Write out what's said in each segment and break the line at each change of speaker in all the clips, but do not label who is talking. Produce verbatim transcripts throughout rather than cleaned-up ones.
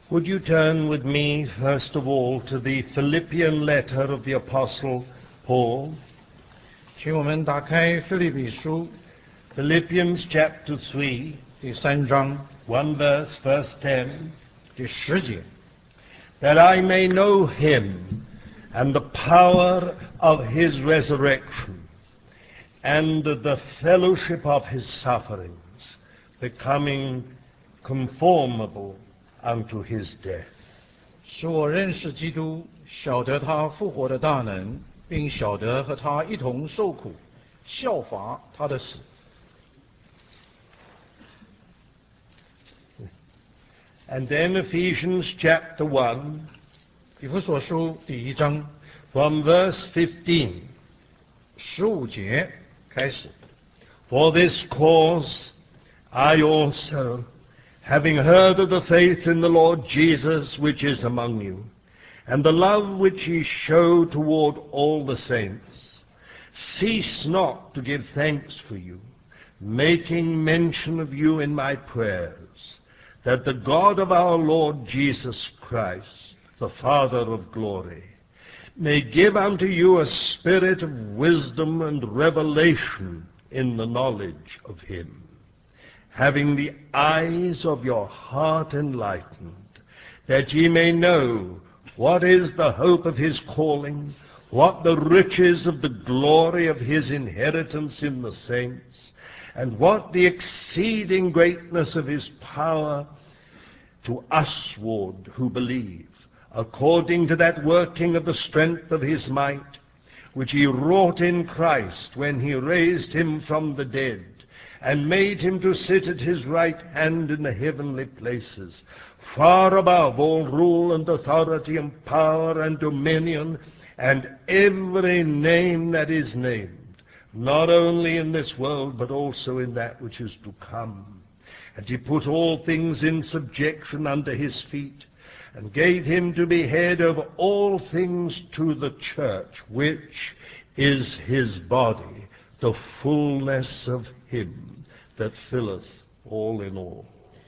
Would you turn with me, first of all, to the Philippian letter of the Apostle Paul?
请我们打开腓立比书
Philippians chapter three,
第三章
one verse, verse ten.
第十节，
That I may know him and the power of his resurrection and the fellowship of his sufferings, becoming conformable unto his death.
使我认识基督，晓得他复活的大能，并晓得和他一同受苦，效法他的死。
And then Ephesians chapter one,
以弗所书第一章
from verse fifteen.
十五节开始。
For this cause I also, having heard of the faith in the Lord Jesus which is among you, and the love which ye show toward all the saints, cease not to give thanks for you, making mention of you in my prayers, that the God of our Lord Jesus Christ, the Father of glory, may give unto you a spirit of wisdom and revelation in the knowledge of him, having the eyes of your heart enlightened, that ye may know what is the hope of his calling, what the riches of the glory of his inheritance in the saints, and what the exceeding greatness of his power to usward who believe, according to that working of the strength of his might, which he wrought in Christ when he raised him from the dead, and made him to sit at his right hand in the heavenly places, far above all rule and authority and power and dominion, and every name that is named, not only in this world, but also in that which is to come. And he put all things in subjection under his feet, and gave him to be head of all things to the church, which is his body, the fullness of him that filleth all in all.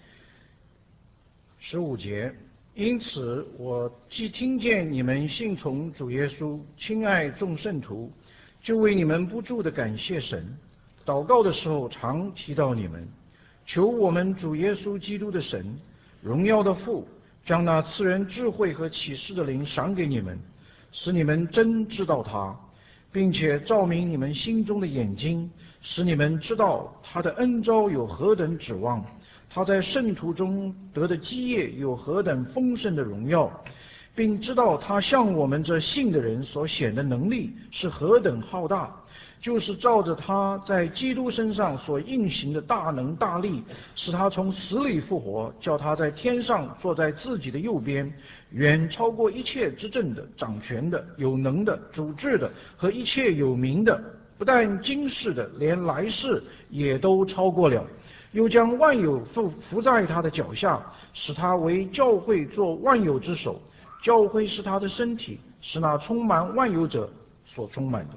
十五节，因此我既听见你们信从主耶稣，亲爱众圣徒，就为你们不住的感谢神。祷告的时候常提到你们，求我们主耶稣基督的神，荣耀的父，将那赐人智慧和启示的灵赏给你们，使你们真知道他，并且照明你们心中的眼睛，使你们知道他的恩召有何等指望，他在圣徒中得的基业有何等丰盛的荣耀，并知道他向我们这信的人所显的能力是何等浩大，就是照着他在基督身上所运行的大能大力，使他从死里复活，叫他在天上坐在自己的右边，远超过一切执政的、掌权的、有能的、主治的和一切有名的，不但今世的，连来世也都超过了。又将万有伏伏在他的脚下，使他为教会做万有之首。教会是他的身体，是那充满万有者所充满的。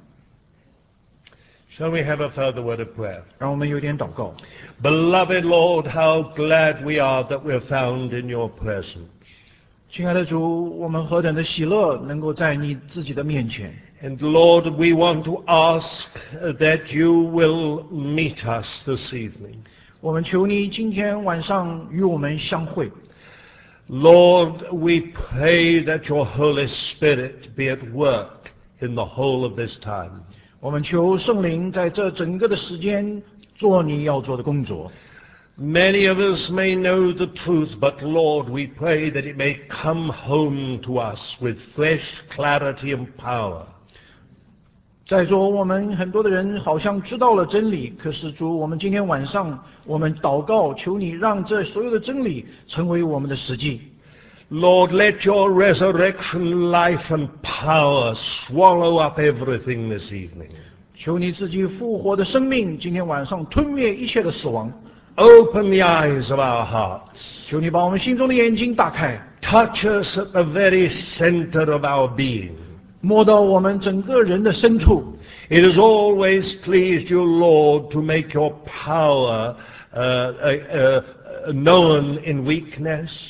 Shall we have a further word of prayer?
让我们有点祷告。
Beloved Lord, how glad we are that we're found in your presence.
亲爱的主，我们何等的喜乐，能够在你自己的面前。
And Lord, we want to ask that you will meet us this evening.
我们求你今天晚上与我们相会。
Lord, we pray that your Holy Spirit be at work in the whole of this time.
我们求圣灵在这整个的时间做你要做的工作。
Many of us may know the truth, but Lord, we pray that it may come home to us with fresh clarity and power.
在座我们很多的人好像知道了真理，可是主，我们今天晚上我们祷告，求你让这所有的真理成为我们的实际。
Lord, let your resurrection life and power swallow up everything this evening.
求你自己复活的生命，今天晚上吞灭一切的死亡。
Open the eyes of our hearts.
求你把我们心中的眼睛打开，
Touch us at the very center of our being.
摸到我们整个人的深处。
It has always pleased you, Lord, to make your power uh, uh, uh, known in weakness.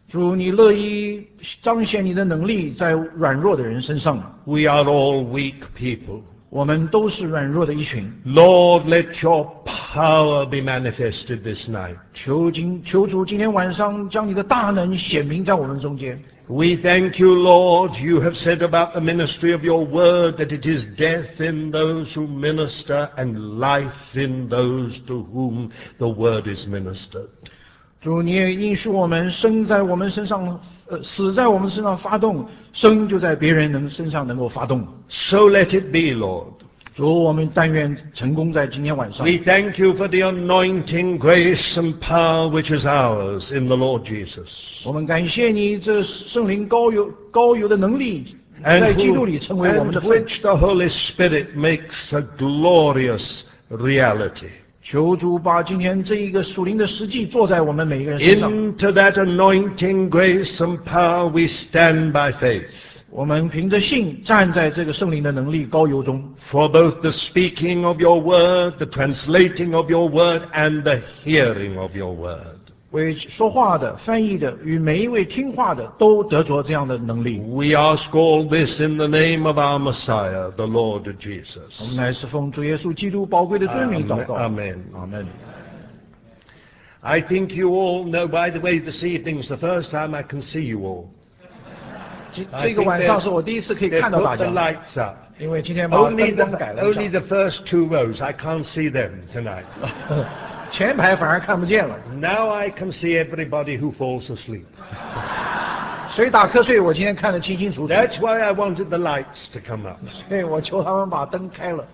主，你乐意彰显你的能力在软弱的人身上。
We are all weak people.
我们都是软弱的一群。
Lord, let your power be manifested this night.
求今求主今天晚上将你的大能显明在我们中间。
We thank you, Lord. You have said about the ministry of your word that it is death in those who minister and life in those to whom the word is ministered.
主，你也应许我们，生在我们身上，呃，死在我们身上发动，生就在别人能身上能够发动。
So let it be, Lord.
主，我们但愿成功在今天晚上。
We thank you for the anointing grace and power which is ours in the Lord Jesus.
我们感谢你，这圣灵高有高有的能力，
And,
在基督
who,
里成为我们的
and
份。
which the Holy Spirit makes a glorious reality.
求主把今天这一个属灵的实际做在我们每一个人身上。
Into that anointing grace and power we stand by faith.
我们凭着信站在这个圣灵的能力高油中，
For both the speaking of your word, the translating of your word, and the hearing of your word.
为说话的、翻译的与每一位听话的都得着这样的能力。
We ask all this in the name of our Messiah, the Lord
我
Jesus.
们乃是奉主耶稣基督宝贵的尊名祷告。
Amen.
阿门。
I think you all know, by the way, this evening's the first time I can see you all.
这
I
这个
think
晚上是我第一次可以
They've
看到大
put the
家，
lights up.
因为今天把
Only
灯
the,
光改了一
only
下，
the first two rows. I can't see them tonight.
前排反而看不见了。
Now I can see everybody who falls asleep.
谁打瞌睡，我今天看得清清楚楚。
That's why I wanted the lights to come up.
所以我求他们把灯开了。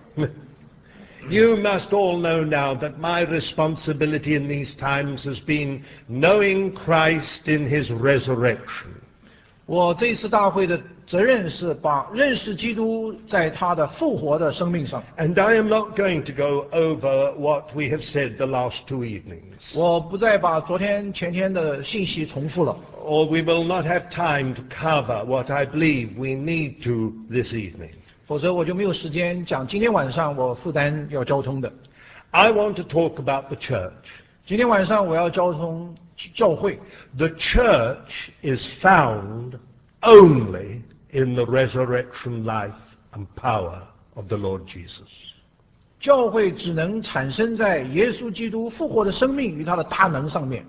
You must all know now that my responsibility in these times has been knowing Christ in his resurrection.
我这一次大会的责任是把认识基督在他的复活的生命上。
And I am not going to go over what we have said the last two evenings.
我不再把昨天前天的信息重复了，
Or we will not have time to cover what I believe we need to this evening.
否则我就没有时间讲今天晚上我负担要交通的。
I want to talk about the church.
今天晚上我要交通教会。
The church is found only in the resurrection life and power of the Lord Jesus.
教会只能产生在耶稣基督复活的生命与他的大能上面。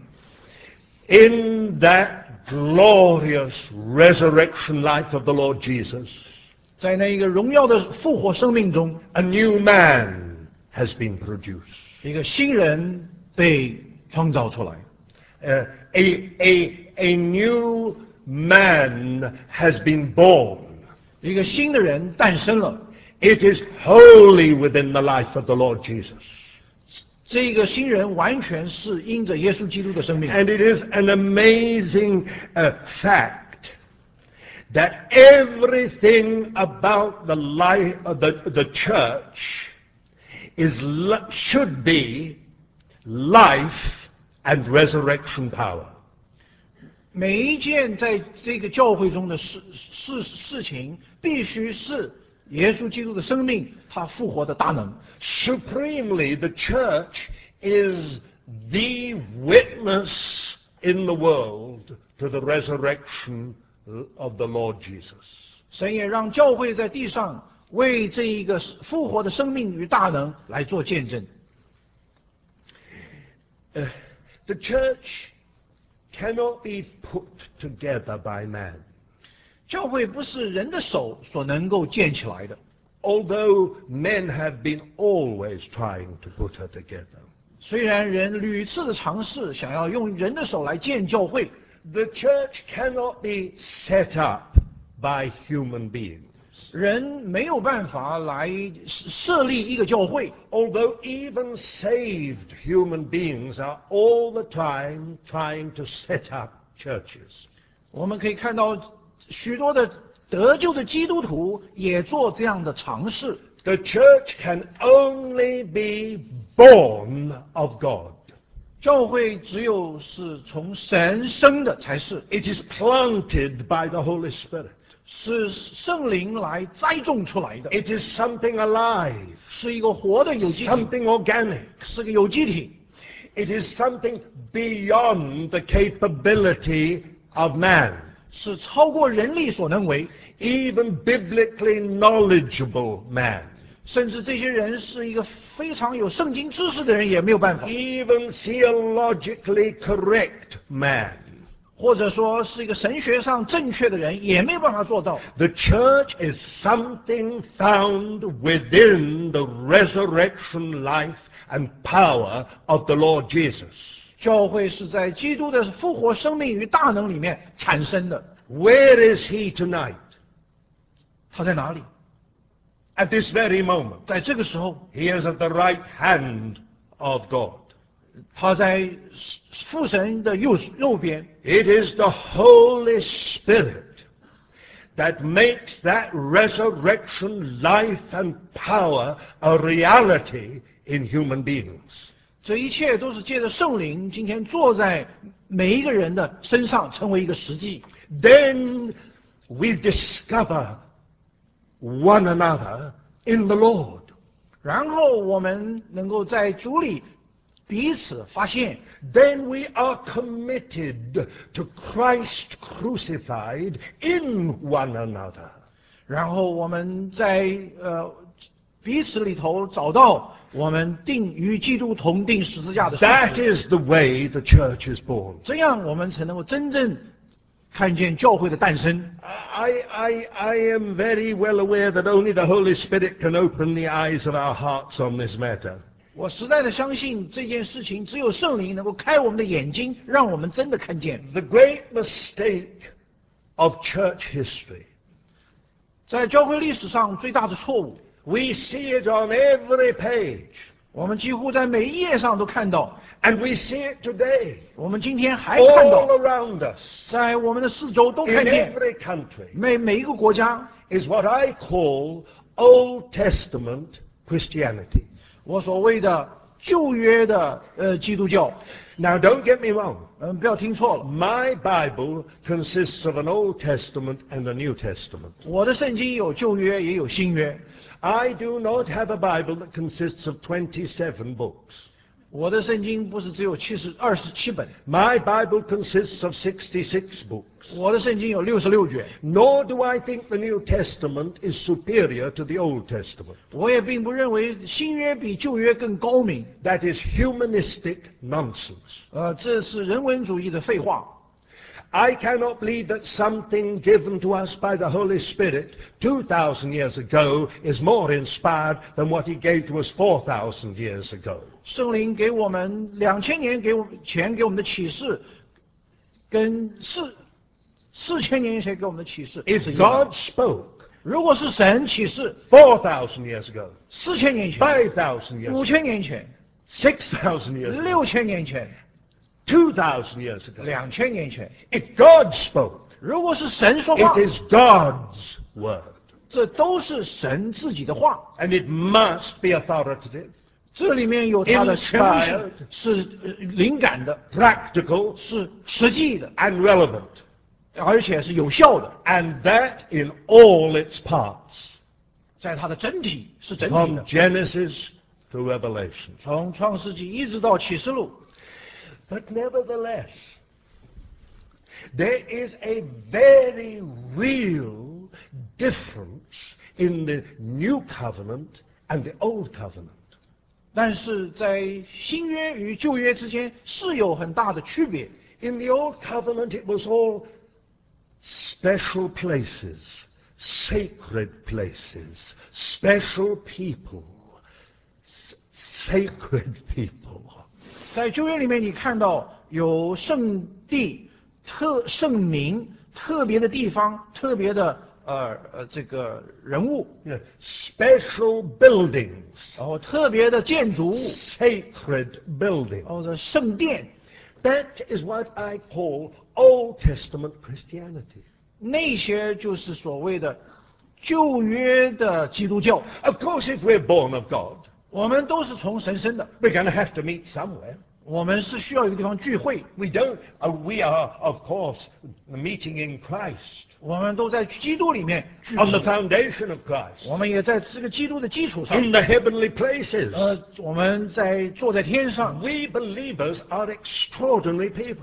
In that glorious resurrection life of the Lord Jesus,
在那一个荣耀的复活生命中，
a new man has been produced.
一个新人被创造出来，
Uh, a, a, a new man has been born.
一个新的人诞生了。
It is wholly within the life of the Lord Jesus.
这个新人完全是因着耶稣基督的生命。
And it is an amazing uh, fact that everything about the life of the, the church is li- should be life and resurrection power.
每一件在这个教会中的事事事情，必须是耶稣基督的生命，他复活的大能。
Supremely, the church is the witness in the world to the resurrection of the Lord Jesus.
神也让教会在地上为这一个复活的生命与大能来做见证。
Uh, the church cannot be put together by man.
教会不是人的手所能够建起来的，
Although men have been always trying to put her together.
虽然人屡次的尝试想要用人的手来建教会，
The church cannot be set up by human beings.
人没有办法来设立一个教会。
Although even saved human beings are all the time trying to set up churches.
我们可以看到许多的得救的基督徒也做这样的尝试。
The church can only be born of God.
教会只有是从神生的才是，
It is planted by the Holy Spirit.
是圣灵来栽种出来的，
It is something alive,
是一个活的有机体，
something organic.
是个有机体，
It is something beyond the capability of man,
是超过人力所能为，
even biblically knowledgeable man,
甚至这些人是一个非常有圣经知识的人也没有办法，
even theologically correct man.
或者说是一个神学上正确的人也没有办法做到。
The church is something found within the resurrection life and power of the Lord Jesus.
教会是在基督的复活生命与大能里面产生的。
Where is he tonight?
他在哪里？
At this very moment,
在这个时候，
he is at the right hand of God.
他在父神的右右边。
It is the Holy Spirit that makes that resurrection life and power a reality in human beings.
这一切都是借着圣灵今天坐在每一个人的身上，成为一个实际。
Then we discover one another in the Lord.
然后我们能够在主里彼此发现，
Then we are committed to Christ crucified in one another.
然后我们在呃彼此里头找到我们定与基督同定十字架的事
That
实，
is the way the church is born.
这样我们才能够真正看见教会的诞生。
I, I, I am very well aware that only the Holy Spirit can open the eyes of our hearts on this matter.
我实在的相信这件事情，只有圣灵能够开我们的眼睛，让我们真的看见。
The great mistake of church history,
在教会历史上最大的错误，
we see it on every page,
我们几乎在每一页上都看到，
and we see it today,
我们今天还看
all
到，
around us,
在我们的四周都
in
看见，
every country,
每每一个国家，
is what I call Old Testament Christianity.
我所谓的旧约的呃基督教。
Now, don't get me wrong.
嗯，不要听错了，
My Bible consists of an Old Testament and a New Testament.
我的圣经有旧约也有新约，
I do not have a Bible that consists of twenty-seven books.
我的圣经不是只有七十二十七本，
My Bible consists of sixty-six books.
我的圣经有六十六卷。
Nor do I think the New Testament is superior to the Old Testament.
我也并不认为新约比旧约更高明，
That is humanistic nonsense.
呃，这是人文主义的废话。
I cannot believe that something given to us by the Holy Spirit two thousand years ago is more inspired than what He gave to us four thousand years ago.
圣灵给我们两千年给我们前给我们的启示，跟四四千年前给我们的启示
If
是一样的。
God spoke
如果是神启示，
four thousand years ago,
四千年前、
five thousand years
五
ago,
千年前、
six thousand years ago,
六千年前、
two thousand years ago,
两千年前，
if God spoke,
如果是神说话，
it is God's word.
这都是神自己的话，
And it must be authoritative,
这里面有它的权威
Inspired
性，是呃灵感的，
practical,
是实际的，
and relevant.
而且是有效的，
And that in all its parts,
在它的整体是整体
from
的，
Genesis to Revelation.
从创世纪一直到启示录。
But nevertheless, there is a very real difference in the New Covenant and the Old Covenant.
但是在新约与旧约之间是有很大的区别。
In the Old Covenant, it was all special places, sacred places, special people, s- sacred people.
在旧约里面，你看到有圣地、特圣名、特别的地方、特别的呃呃这个人物，
You know, special buildings,
然后特别的建筑物，
sacred buildings.
或者圣殿，
That is what I call Old Testament Christianity.
那些就是所谓的旧约的基督教。
Of course, if we're born of God,
我们都是从神生的，
we're going to have to meet somewhere.
我们是需要一个地方聚会，
We don't, uh, we are, of course, meeting in Christ,
我们都在基督里面聚
on the
集，
foundation of Christ,
我们也在这个基督的基础上，
in the heavenly places.
呃，我们在坐在天上，
We believers are extraordinary people.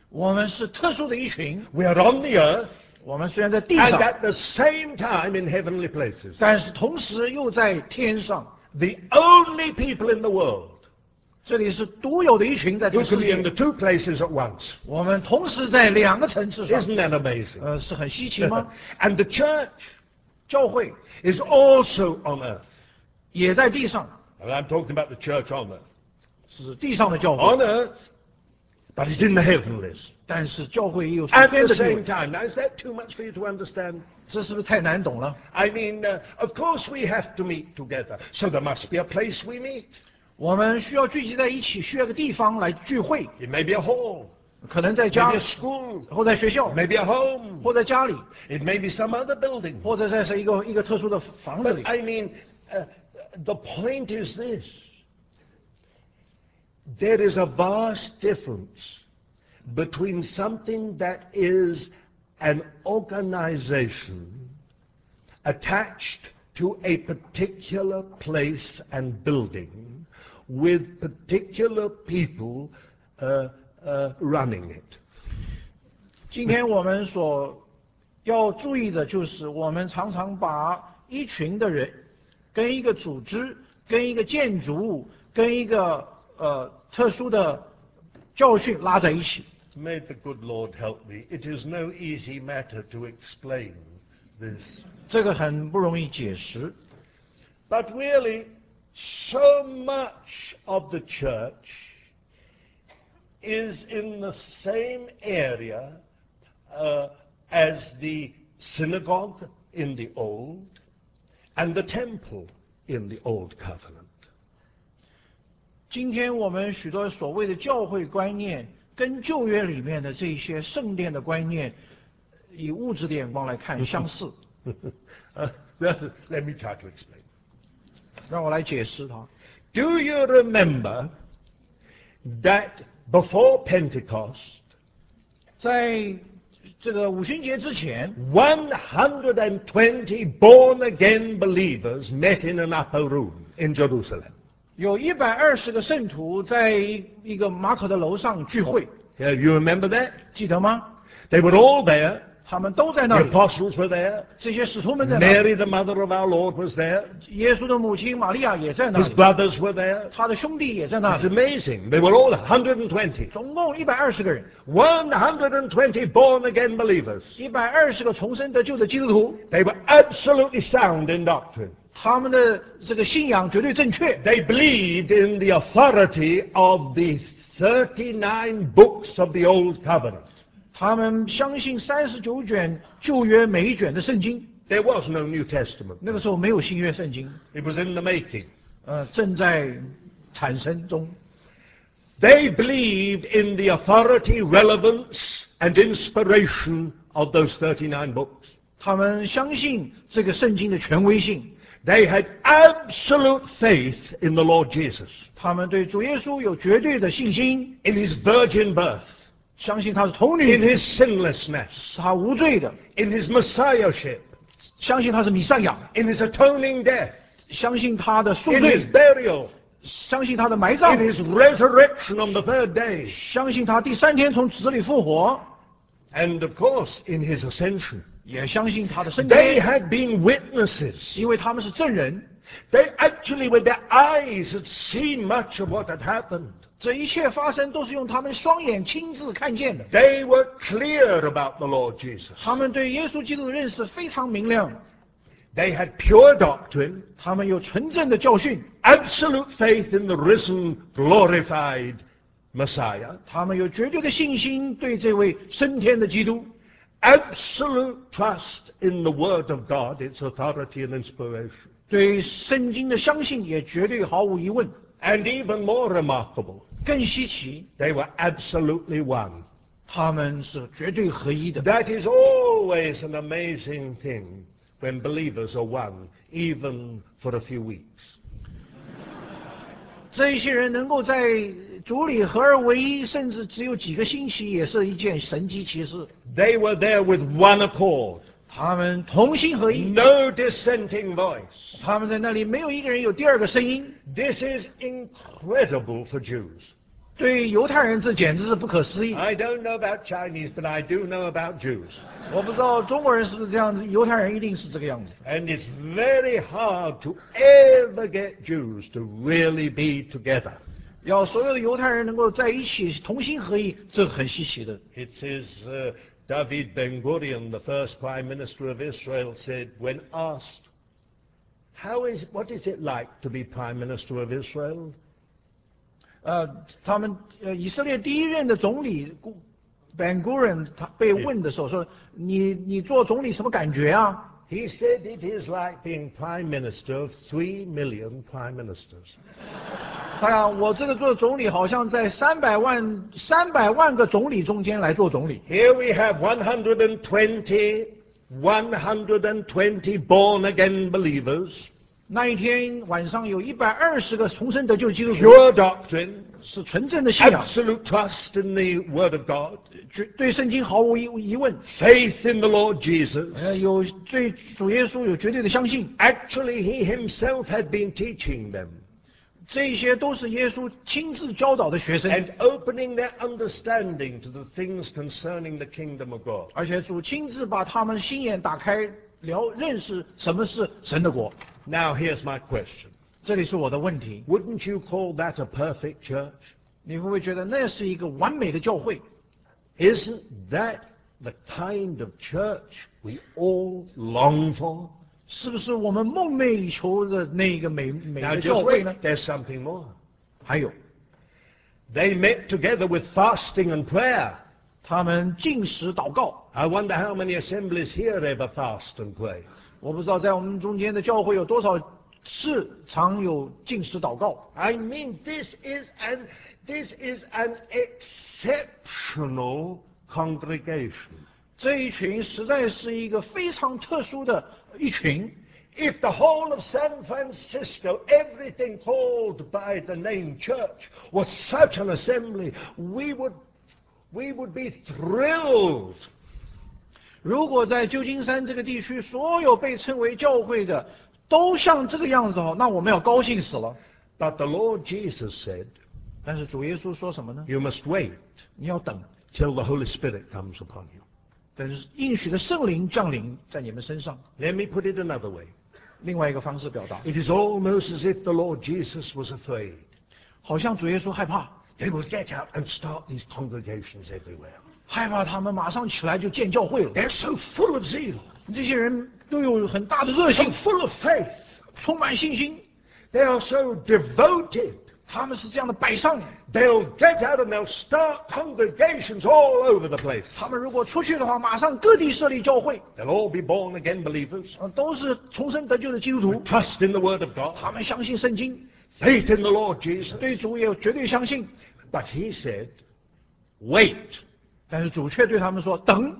我们是特殊的一群，
We are on the earth
我们虽然在地
and
上，
at the same time in heavenly places.
但是同时又在天上。
The only people in the world
这里是独有的一群，在这
who
个
can
世
be in
界，
the two places at once.
我们同时在两个层次上，
Isn't that amazing?
呃，是很稀奇吗？
And the church
教会
is also on earth.
也在地上，
And I'm talking about the church on earth.
是地上的教
On
会，
earth, but it's in the heavenlies.
但是教会也有属
At
天
the
的地
same
位，
time. Now, is that too much for you to understand?
这是不是太难懂了？
I mean, uh, of course we have to meet together. So there must be a place we meet.
我们需要聚集在一起，需要个地方来聚会，
It may be a hall,
可能在家
maybe a school,
或在学校
maybe a home,
或在家里，
it may be some other building.
或者在是一个一个特殊的房子
But
里。
I mean, uh, the point is this. There is a vast difference between something that is an organization attached to a particular place and building with particular people uh, uh, running it.
今天我们所要注意的就是，我们常常把一群的人跟一个组织、跟一个建筑物、跟一个呃特殊的教训拉在一起。
May the good Lord help me. It is no easy matter to explain this.
这个很不容易解释，
But really, so much of the church is in the same area uh, as the synagogue in the Old and the temple in the Old Covenant.
今天我们许多所谓的教会观念，跟旧约里面的这些圣殿的观念，以物质的眼光来看相似。
uh, let let me try to explain.
让我来解释它。
Do you remember that before Pentecost,
在这个五旬节之前，
one hundred twenty born-again believers met in an upper room in Jerusalem?
有一百二十个圣徒在一一个马可的楼上聚会，
Yeah, you remember that?
记得吗？
They were all there.
他们都在那
The
里，
apostles were there.
这些使徒们在那里，
Mary, the mother of our Lord, was there.
耶稣的母亲玛利亚也在那
His
里，
brothers were there.
他的兄弟也在那
It's
里，
amazing. They were all one hundred twenty.
总共一百二十个人，
one hundred twenty born-again believers.
一百二十个重生得救的基督徒，
They were absolutely sound in doctrine.
他们的这个信仰绝对正确，
They believed in the authority of the thirty-nine books of the Old Covenant.
他们相信三十九卷旧约每一卷的圣经。
There was no New Testament.
那个时候没有新约圣经，
It was in the making.
呃，正在产生中。
They believed in the authority, relevance, and inspiration of those thirty-nine books.
他们相信这个圣经的权威性，
They had absolute faith in the Lord Jesus,
他们对主耶稣有绝对的信心，
in his virgin birth,
相信他是童
in
女，
his sinlessness,
是他无罪的，
in his messiahship,
相信他是弥赛亚，
in his atoning death,
相信他的赎
in
罪
his，burial,
相信他的埋葬
in，his resurrection on the third day,
相信他第三天从死里复活，
and of course in his ascension.
也相信他的升
They
天，
had been witnesses.
因为他们是证人。
They actually, with their eyes, had seen much of what had happened.
这一切发生都是用他们双眼亲自看见的。
They were clear about the Lord Jesus.
他们对耶稣基督的认识非常明亮，
They had pure doctrine,
他们有纯正的教训，
absolute faith in the risen, glorified Messiah,
他们有绝对的信心对这位升天的基督，
absolute trust in the Word of God, its authority and inspiration.
对圣经的相信也绝对毫无疑问。
And even more remarkable,
更稀奇，
they were absolutely one.
他们是绝对合一的。
That is always an amazing thing when believers are one, even for a few weeks.
这一些人能够在主里合而为一，甚至只有几个星期，也是一件神迹奇事。
They were there with one accord,
他们同心合一，
no dissenting voice.
他们在那里没有一个人有第二个声音。
This is incredible for Jews.
对犹太人这简直是不可思议。
I don't know about Chinese, but I do know about Jews.
我不知道中国人是不是这样子，犹太人一定是这个样子。
And it's very hard to ever get Jews to really be together.
要所有的犹太人能够在一起同心合意，这很稀奇的。
It says uh, David Ben-Gurion, the first prime minister of Israel, said when asked, "How is what is it like to be prime minister of Israel?"
呃，他们呃以色列第一任的总理 Ben Gurion 他被问的时候说：“你你做总理什么感觉啊？”
He said it is like being prime minister of three million prime ministers.
他讲我这个做总理好像在三百万三百万个总理中间来做总理。
Here we have one hundred twenty, one hundred twenty born-again believers,
那一天晚上有一百二十个重生得救基督徒，
pure doctrine,
是纯正的信仰，
absolute trust in the Word of God,
绝对圣经毫无疑疑问，
faith in the Lord Jesus.
呃，有对主耶稣有绝对的相信，
Actually, he himself had been teaching them
这些都是耶稣亲自教导的学生，
and opening their understanding to the things concerning the kingdom of God.
而且主亲自把他们心眼打开，了认识什么是神的国。
Now, here's my question.
这里是我的问题，
Wouldn't you call that a perfect church?
你会不会觉得那是一个完美的教会？
Isn't that the kind of church we all long for?
是不是我们梦寐以求的那个美美
Now,
的
just
教会
wait,
呢？
there's something more.
还有，
They met together with fasting and prayer.
他们禁食祷告。
I wonder how many assemblies here ever fast and pray.
我不知道在我们中间的教会有多少次常有禁食祷告。
I mean, this is an, this is an exceptional congregation.
这一群实在是一个非常特殊的一群。
If the whole of San Francisco, everything called by the name church, was such an assembly, we would, we would be thrilled.
如果在旧金山这个地区，所有被称为教会的都像这个样子哦，那我们要高兴死了。
But the Lord Jesus said,
但是主耶稣说什么呢？
you must wait
你要等，
till the Holy Spirit comes upon you.
等应许的圣灵降临在你们身上。
Let me put it another way.
另外一个方式表达，
It is almost as if the Lord Jesus was afraid.
好像主耶稣害怕，
They would get out and start these congregations everywhere.
害怕他们马上起来就建教会了。
They're so full of zeal,
这些人都有很大的热
so
心，
full of faith.
充满信心，
They are so devoted.
他们是这样的摆上。
They'll get out and they'll start congregations all over the place.
他们如果出去的话，马上各地设立教会，
They'll all be born again believers,
呃都是重生得救的基督徒，
trust in the Word of God,
他们相信圣经，
faith in the Lord Jesus.
对主也有绝对相信。
But he said, wait,
但是主却对他们说：“等，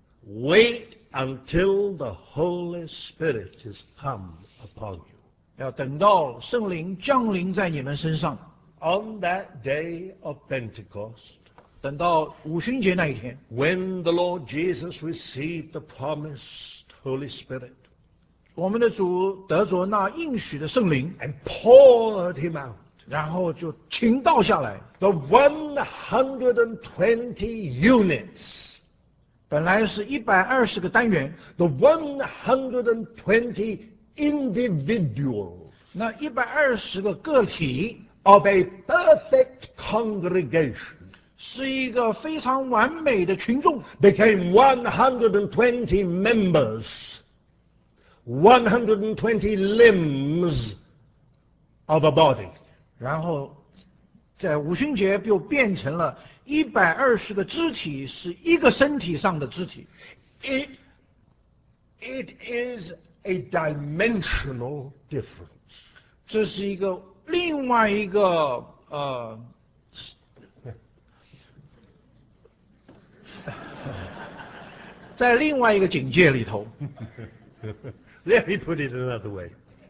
wait until the Holy Spirit is come upon you.
要等到圣灵降临在你们身上，
On that day of Pentecost,
等到五旬节那一天，
when the Lord Jesus received the promised Holy Spirit
我们的主得着那应许的圣灵，
and poured him out,
然后就倾倒下来。
the one hundred twenty units,
本来是一百二十个单元，
the one hundred twenty individuals
那一百二十个个体
of a perfect congregation
是一个非常完美的群众，
became one hundred twenty members, one hundred twenty limbs of a body.
然后在五旬节就变成了一百二十个肢体，是一个身体上的肢体。
It, it is a dimensional difference.
这是一个另外一个呃，在另外一个境界里头。
Let me put it another way.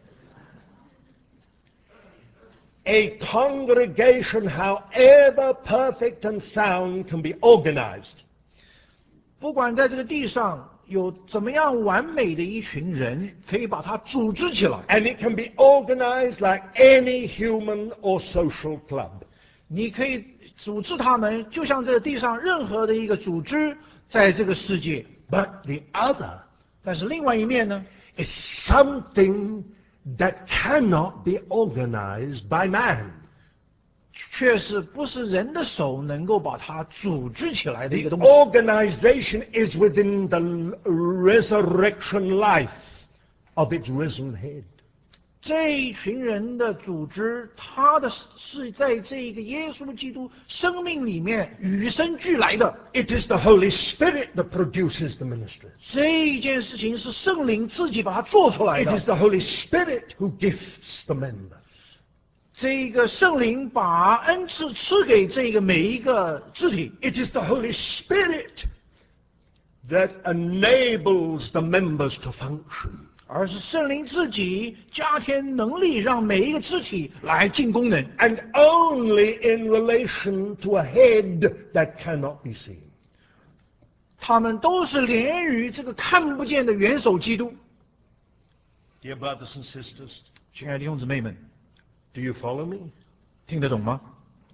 A congregation, however perfect and sound, can be organized.
不管在这个地上有怎么样完美的一群人，可以把它组织起来。
And it can be organized like any human or social club.
你可以组织他们，就像这个地上任何的一个组织，在这个世界。
But the other
但是另外一面呢，
is something that cannot be organized by man.
却是不是人的手能够把它组织起来的一个
The
东西。
organization is within the resurrection life of its risen head.
这一群人的组织，他的是在这个耶稣基督生命里面与生俱来的。
It is the Holy Spirit that produces the ministries.
这一件事情是圣灵自己把它做出来
It
的。
is the Holy Spirit who gifts the members.
这个圣灵把恩赐赐给这个每一个肢体。
It is the Holy Spirit that enables the members to function.
而是圣灵自己加添能力，让每一个肢体来尽功能。
And only in relation to a head that cannot be seen.
他们都是连于这个看不见的元首基督。
Dear brothers and sisters,
亲爱的弟兄姊妹们，
do you follow me?
听得懂吗？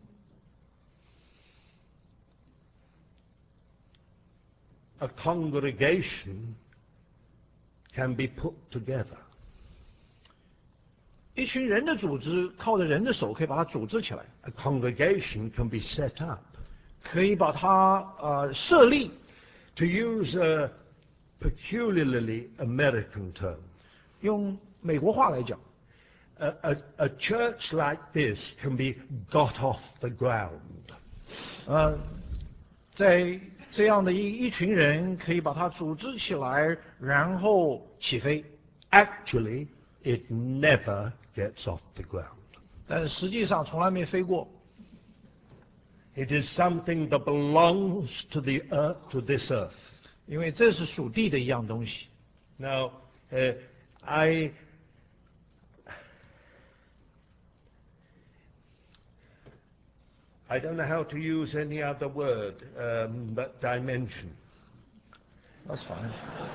A congregation can be put together.
一群人的组织，靠着人的手可以把它组织起来，
A congregation can be set up.
可以把它呃设立。
To use a peculiarly American term,
用美国话来讲，
a, a, a church like this can be got off the ground.
呃，在这样的一一群人可以把它组织起来，然后起飞。
Actually, it never gets off the ground.
但是实际上从来没飞过。
It is something that belongs to the earth, to this earth.
因为这是属地的一样东西。
Now, uh, I I don't know how to use any other word um, but dimension.
That's fine.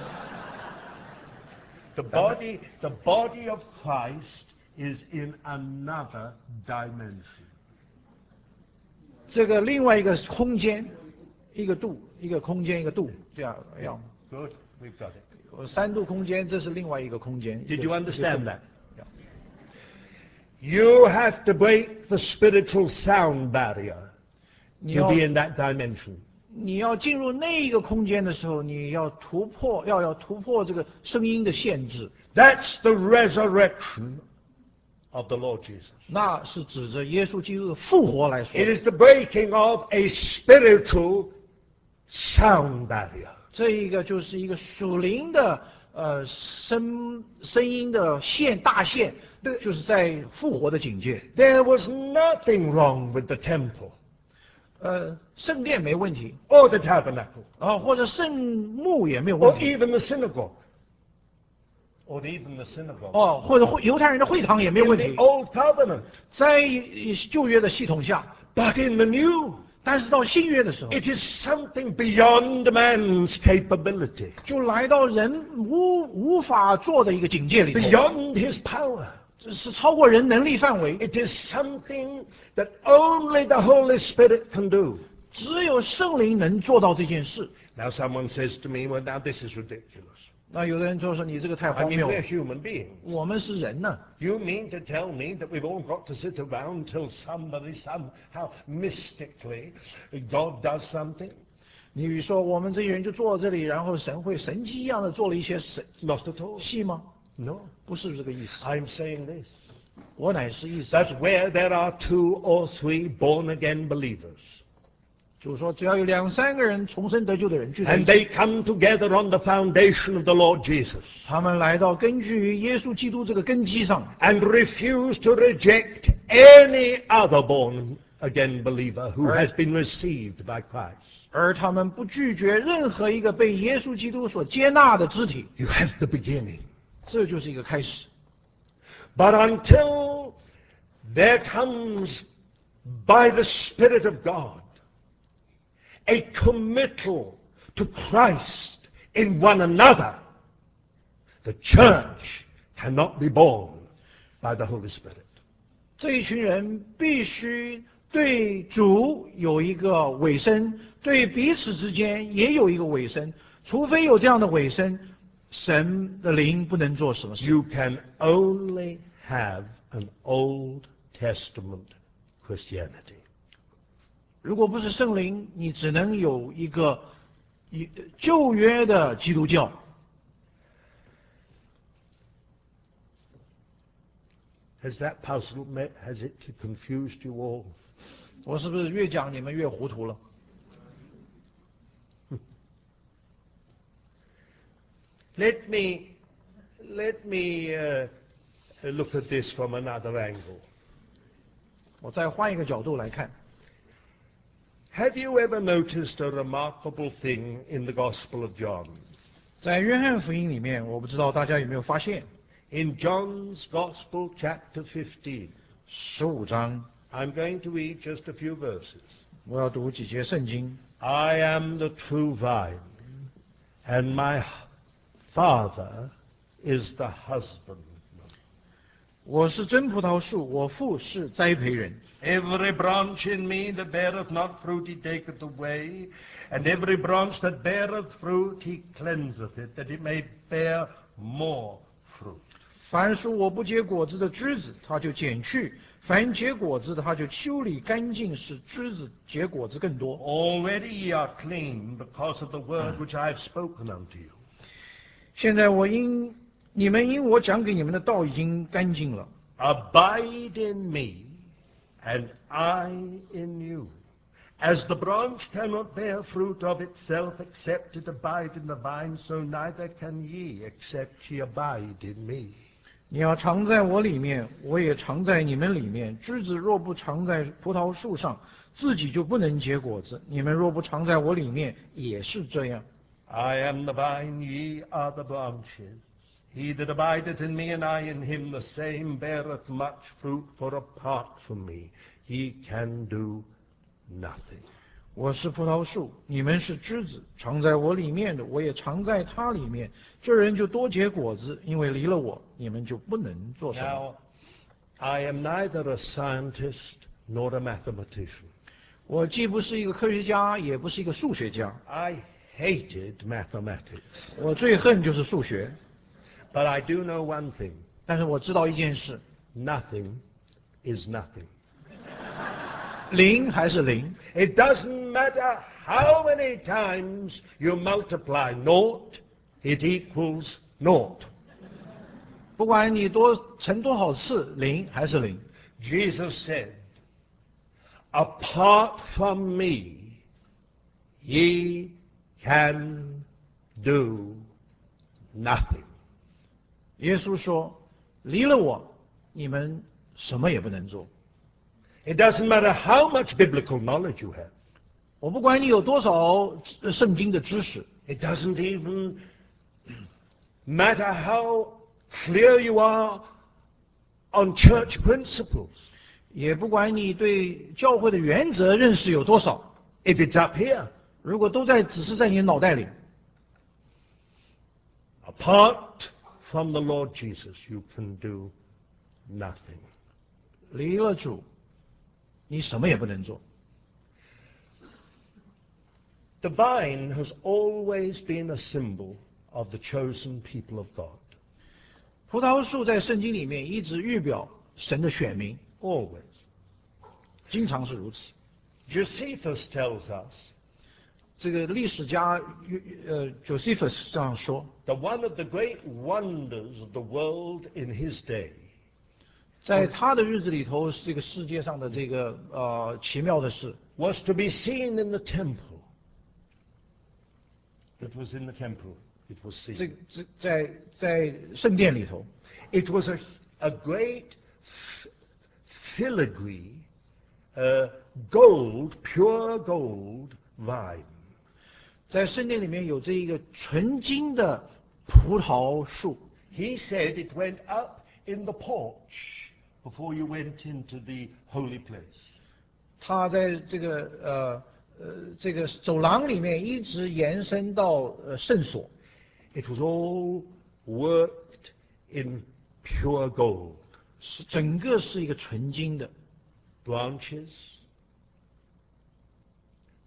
The body, the body of Christ is in another dimension.
这个另外一个空间，一个度，一个空间，一个度，这样样。
Good, we've got it.
有三度空间，这是另外一个空间。
Did
一个
you understand that?
Yeah.
You have to break the spiritual sound barrier
你
to
要
be in that dimension.
你要进入那一个空间的时候，你要突破，要要突破这个声音的限制。
That's the resurrection of the Lord Jesus.
那是指着耶稣基督的复活来说
It
的。
is the breaking of a spiritual sound barrier.
这一个就是一个属灵的呃声声音的线大线，就是在复活的境界。
There was nothing wrong with the temple
呃，圣殿没问题
or the tabernacle
啊，或者圣墓也没有问
or
题
even the synagogue or even the synagogue
哦，或者会犹太人的会堂也没有
in
问
the
题，
old covenant.
在旧约的系统下，
But in the new,
但是到新约的时候，
it is something beyond man's capability,
就来到人无无法做的一个境界里头，
beyond his power.
这是超过人能力范围，
It is something that only the Holy Spirit can do.
只有圣灵能做到这件事。
Now someone says to me, well, now this is ridiculous.
那有的人就说你这个太
I
荒
mean,
谬
we're
了，
human beings.
我们是人呢。
You mean to tell me that we've all got to sit around till somebody somehow mystically God does something?
你说我们这些人就坐在这里，然后神会神迹一样的做了一些神
Not at all.
戏吗？
No.
不是这个意思。
I'm saying this.
我乃是意思，
That where there are two or three born again believers,
就是说只要有两三个人重生得救的人聚在一
and
起，
they come together on the foundation of the Lord Jesus,
他们来到根据耶稣基督这个根基上，
and refuse to reject any other born again believer who
Right.
has been received by Christ.
而他们不拒绝任何一个被耶稣基督所接纳的肢体，
You have the beginning.
这就是一个开始。
But until there comes by the Spirit of God a committal to Christ in one another, the church cannot be born by the Holy Spirit.
这一群人必须对主有一个委身，对彼此之间也有一个委身。除非有这样的委身，神的灵不能做什么事。
You can only have an Old Testament Christianity.
如果不是圣灵，你只能有一个一旧约的基督教。
Has that puzzled me? Has it confused you all?
我是不是越讲你们越糊涂了？
Let me, let me uh, look at this from another angle.
我再换一个角度来看。
Have you ever noticed a remarkable thing in the Gospel of John?
在约翰福音里面，我不知道大家有没有发现，
In John's Gospel, chapter fifteen,
十五章，
I'm going to read just a few verses.
我要读几节圣经。
I am the true vine, and my Father is the husbandman.
我是真葡萄树，我父是栽培人。
Every branch in me that beareth not fruit he taketh away, and every branch that beareth fruit he cleanseth it, that it may bear more fruit.
凡属我不结果子的枝子，他就剪去；凡结果子的，他就修理干净，使枝子结果子更多。
Already ye are clean because of the word which I have spoken unto you.
现在我因你们因我讲给你们的道已经干净了。
Abide in me, and I in you. As the branch cannot bear fruit of itself except it abide in the vine, so neither can ye except ye abide in me.
你要常在我里面，我也常在你们里面。枝子若不常在葡萄树上，自己就不能结果子。你们若不常在我里面，也是这样。
I am the vine, ye are the branches. He that abideth in me, and I in him, the same beareth much fruit, for apart from me ye can do nothing.
我是葡萄树，你们是枝子，常在我里面的，我也常在他里面。这人就多结果子，因为离了我，你们就不能做什么。
Now, I am neither a scientist nor a mathematician.
我既不是一个科学家，也不是一个数学家。
I hated mathematics.
我最恨就是数学。
But I do know one thing.
但是我知道一件事，
Nothing is nothing.
零还是零。
It doesn't matter how many times you multiply naught, it equals naught.
不管你多乘多少次，零还是零。
Jesus said, apart from me, ye can do nothing.
耶稣说：“离了我，你们什么也不能做。
It doesn't matter how much biblical knowledge you have.
我不管你有多少圣经的知识，
It doesn't even matter how clear you are on church principles.
也不管你对教会的原则认识有多少，
If it's up here,
如果都在只是在你脑袋里，
apart from the Lord Jesus, you can do nothing.
离了主，你什么也不能做。
The vine has always been a symbol of the chosen people of God.
葡萄树在圣经里面一直预表神的选民，
Always.
经常是如此。
Josephus tells us
这个历史家呃 Josephus 这样说，
that one of the great wonders of the world in his day
在他的日子里头，这个世界上的这个呃奇妙的事，
was to be seen in the temple. It was in the temple. It was
这
seen.
这在在圣殿里头，
It was a, a great filigree, uh, gold, pure gold vine.
在圣殿里面有这一个纯金的葡萄树。
He said it went up in the porch before you went into the holy place.
它在这个呃呃这个走廊里面一直延伸到呃圣所，
It was all worked in pure gold.
是整个是一个纯金的，
Branches,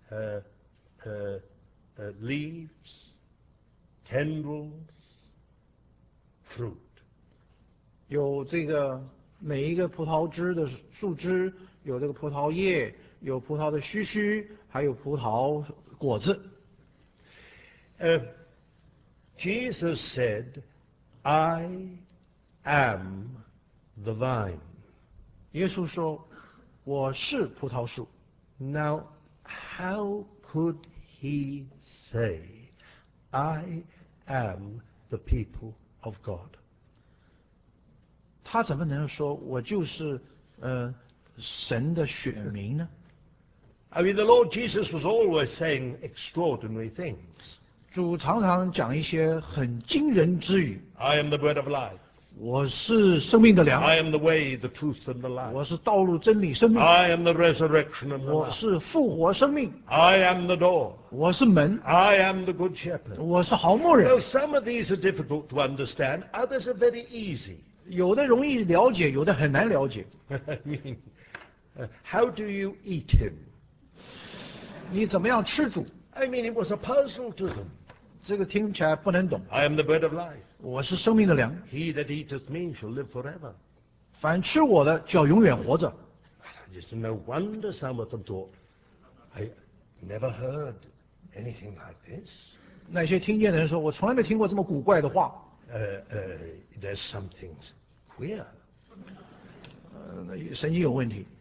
uh, uh, uh, leaves, tendrils, fruit.
有这个每一个葡萄枝的树枝，有这个葡萄叶，有葡萄的须须，还有葡萄果子。
Uh, Jesus said, I am the vine.
耶稣说：“我是葡萄树。”
Now, how could he say, I am the people of God?
他怎么能说我就是呃神的选民呢？
I mean, the Lord Jesus was always saying extraordinary things.
主常常讲一些很惊人之语。
I am the bread of life.
我是生命的粮，
I am the way, the truth, and the life.
我是道路、真理、生命，
I am the resurrection and the
我
life.
是复活生命，
I am the door.
我是门，
I am the good shepherd.
我是好牧人
Well,。some of these are difficult to understand. Others are very easy.
有的容易了解，有的很难了解。
I mean, uh, how do you eat him?
你怎么样吃主？
I mean, it was a puzzle to them.
这个听起来不能懂。
I am the bread of life.
我是生命的粮，
He that eateth me shall live forever.
凡吃我的就要永远活着。
It's no wonder some of them thought, I never heard anything like this.
那些听见的人说：“我从来没听过这么古怪的话。
Uh, uh, there's something queer. ”
呃，那神经有问题。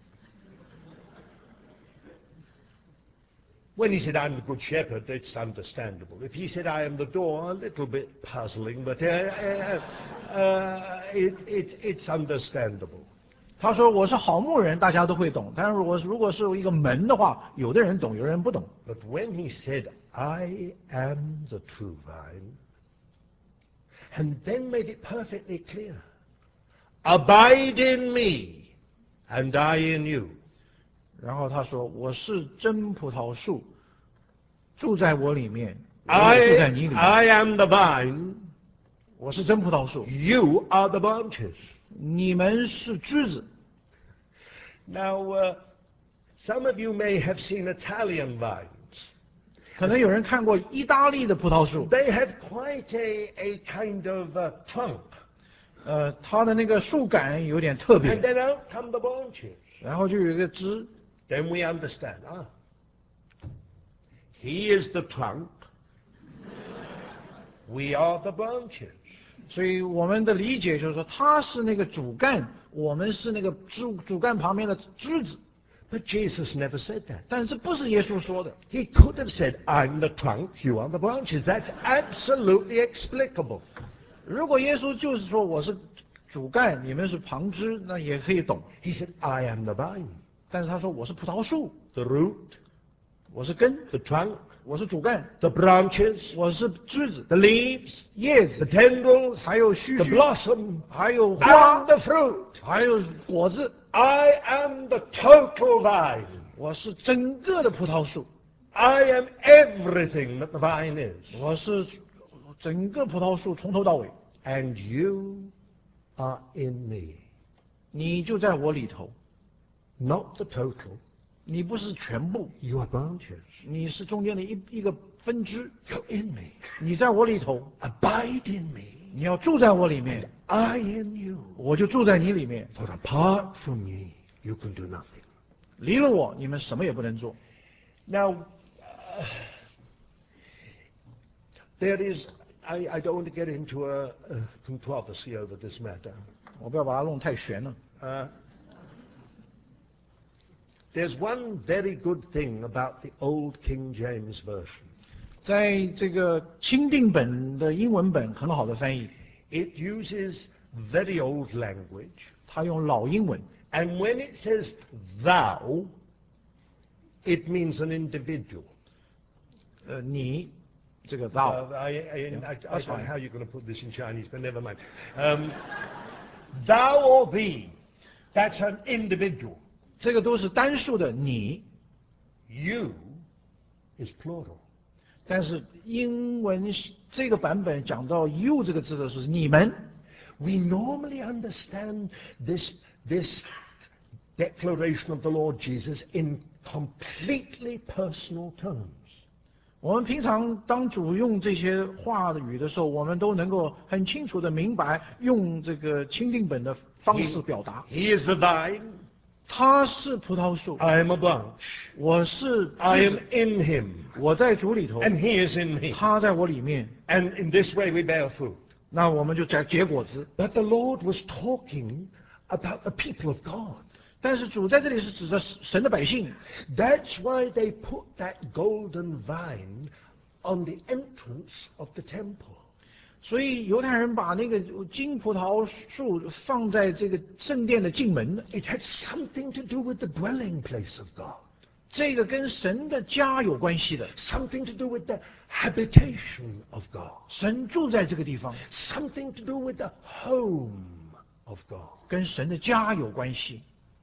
When he said, I'm the good shepherd, it's understandable. If he said, I am the door, a little bit puzzling, but uh, uh, uh, it, it, it's understandable.
他说：“我是好牧人，大家都会懂。但是我如果是一个门的话，有的人懂，有的人不懂。
But when he said, I am the true vine, and then made it perfectly clear, abide in me, and I in you. ”
然后他说：“我是真葡萄树，住在我里面，我
I,
也住在你里面。
I am the vine,
我是真葡萄树，
you are the branches.
你们是枝子。”
Now, uh, some of you may have seen Italian vines.
可能有人看过意大利的葡萄树，
They have quite a, a kind of uh, trunk.
呃，它的那个树干有点特
And
别，
then out come the branches.
然后就有一个枝。
Then we understand. Ah, he is the trunk. We are the branches.
所以我们的理解就是说，它是那个主干，我们是那个主主干旁边的枝子。
But Jesus never said that.
但是不是耶稣说的？
He could have said, I'm the trunk, you are the branches. That's absolutely explicable.
如果耶稣就是说我是主干，你们是旁枝，那也可以懂。
He said, I am the vine,
但是他说我是葡萄树，
the root,
我是根，
the trunk,
我是主干，
the branches,
我是枝子、
the leaves,
叶
the
子，
tendrils,
还有须
the
须，
blossom,
还有花
and，the fruit.
还有果子。
I am the total vine.
我是整个的葡萄树，
I am everything that the vine is.
我是整个葡萄树从头到尾。
And you are in me.
你就在我里头，
Not the total.
你不是全部，
You are branches.
你是中间的一一个分支。
You're in me.
你在我里头，
Abide in me.
你要住在我里面，
I in you.
我就住在你里面。
For apart from me, you can do nothing.
离了我，你们什么也不能做。
Now, uh, there is, I, I don't want to get into a, a controversy over this matter.
我不要把它弄太悬了。
Uh, there's one very good thing about the old King James Version.
在这个钦定本的英文本很好的翻译，
It uses very old language,
它用老英文，
and when it says thou, it means an individual.
呃，你这个
Uh,
thou，
I, I, I, I
that's
don't know
fine.
how you're going to put this in Chinese, but never mind. Um, thou or thee, that's an individual.
这个都是单数的你，
You is plural.
但是英文这个版本讲到 you 这个字的是你们。
We normally understand this, this declaration of the Lord Jesus in completely personal terms.
我们平常当主用这些话语的时候，我们都能够很清楚的明白，用这个钦定本的方式表达。
He is the vine.
他是葡萄树，
I am a branch.
我是枝
I am
子，
in him,
我在主里头，
and he is in me.
他在我里面，
And in this way we bear fruit.
那我们就在结果子。
But the Lord was talking about the people of God.
但是主在这里是指着神的百姓，
That's why they put that golden vine on the entrance of the temple.
所以犹太人把那个金葡萄树放在这个圣殿的进门，
It had something to do with the dwelling place of God.
这个跟神的家有关系的，
Something to do with the habitation of God.
神住在这个地方，
Something to do with the home of God.
跟神的家有关系。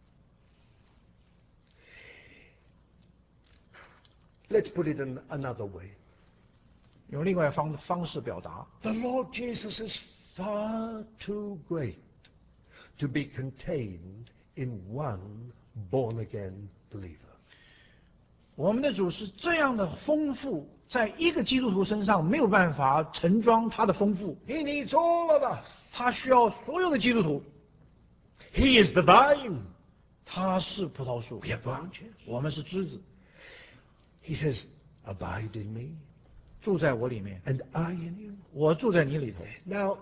Let's put it in another way.
用另外方方式表达，
The Lord Jesus is far too great to be contained in one born-again believer.
我们的主是这样的丰富，在一个基督徒身上没有办法盛装他的丰富，
He needs all of us.
他需要所有的基督徒。
He is the vine.
他是葡萄树，
We are branches.
我们是枝子，
He says, abide in me
住在我里面，
and I in you.
我住在你里头。
Now,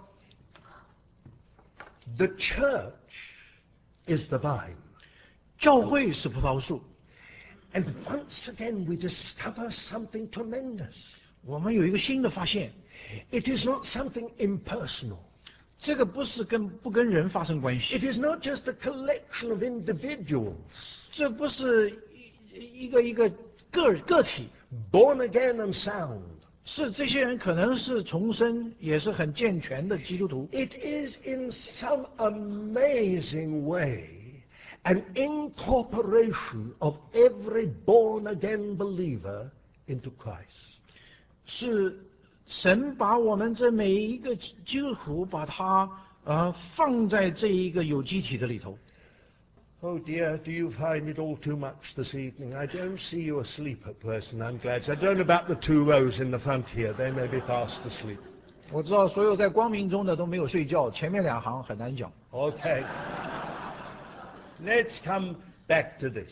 the church is the vine.
教会是葡萄树，
And once again we discover something tremendous.
我们有一个新的发现，
It is not something impersonal.
这个不是跟不跟人发生关系，
It is not just a collection of individuals
这不是一一个一个个个体，
born again and sound.
是这些人可能是重生，也是很健全的基督徒。
It is in some amazing way an incorporation of every born again believer into Christ.
是神把我们这每一个基督徒，把它呃放在这一个有机体的里头。
Oh dear, do you find it all too much this evening? I don't see you asleep at present, I'm glad. So I don't know about the two rows in the front here. They may be fast asleep.
我知道所有在光明中的都没有睡觉，前面两行很难讲。
Okay. Let's come back to this.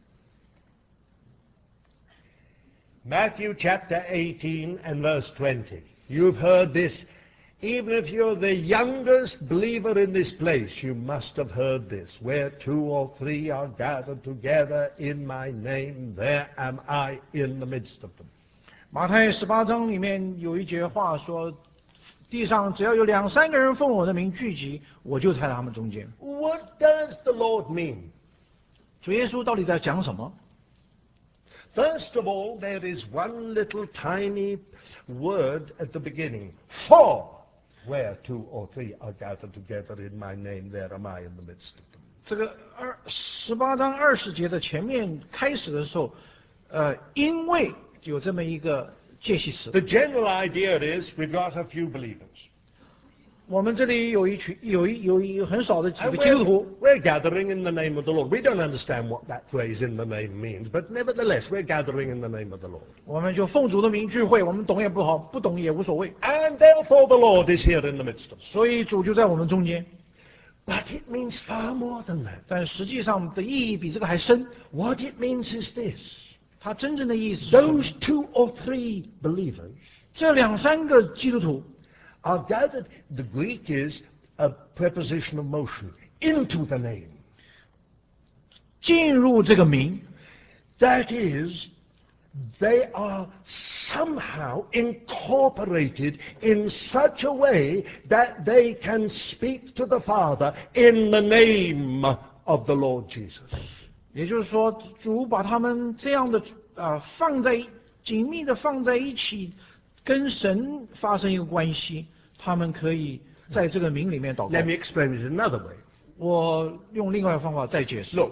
Matthew chapter eighteen and verse twenty. You've heard this. Even if you're the youngest believer in this place, you must have heard this. Where two or three are gathered together in my name, there am I in the midst of them.
马太十八章里面有一节话说，地上只要有两三个人奉我的名聚集，我就在他们中间。
What does the Lord mean?
主耶稣到底在讲什么？
First of all, there is one little tiny word at the beginning. For where two or three are gathered together in my name, there am I in the midst of them.
这个二十八章二十节的前面开始的时候，呃，因为有这么一个介系词。
The general idea is we've got a few believers.
我们这里有一群有一有一有很少的几
And
个基督
we're,
徒，
we're gathering in the name of the Lord. We don't understand what that phrase in the name means, but nevertheless, we're gathering in the name of the Lord.
我们就奉主的名聚会，我们懂也不好，不懂也无所谓。
And therefore the Lord is here in the midst of us.
所以主就在我们中间。
But it means far more than that.
但实际上的意义比这个还深。
What it means is this.
它真正的意思是什么
Those two or three believers
这两三个基督徒
are gathered, the Greek is a preposition of motion, into the name.
进入这个名，
That is, they are somehow incorporated in such a way that they can speak to the Father in the name of the Lord Jesus.
也就是说，主把他们这样的啊、呃、放在紧密的放在一起，跟神发生一个关系，他们可以在这个名里面祷告
Let。me explain it another way.
我用另外的方法再解释。
Look.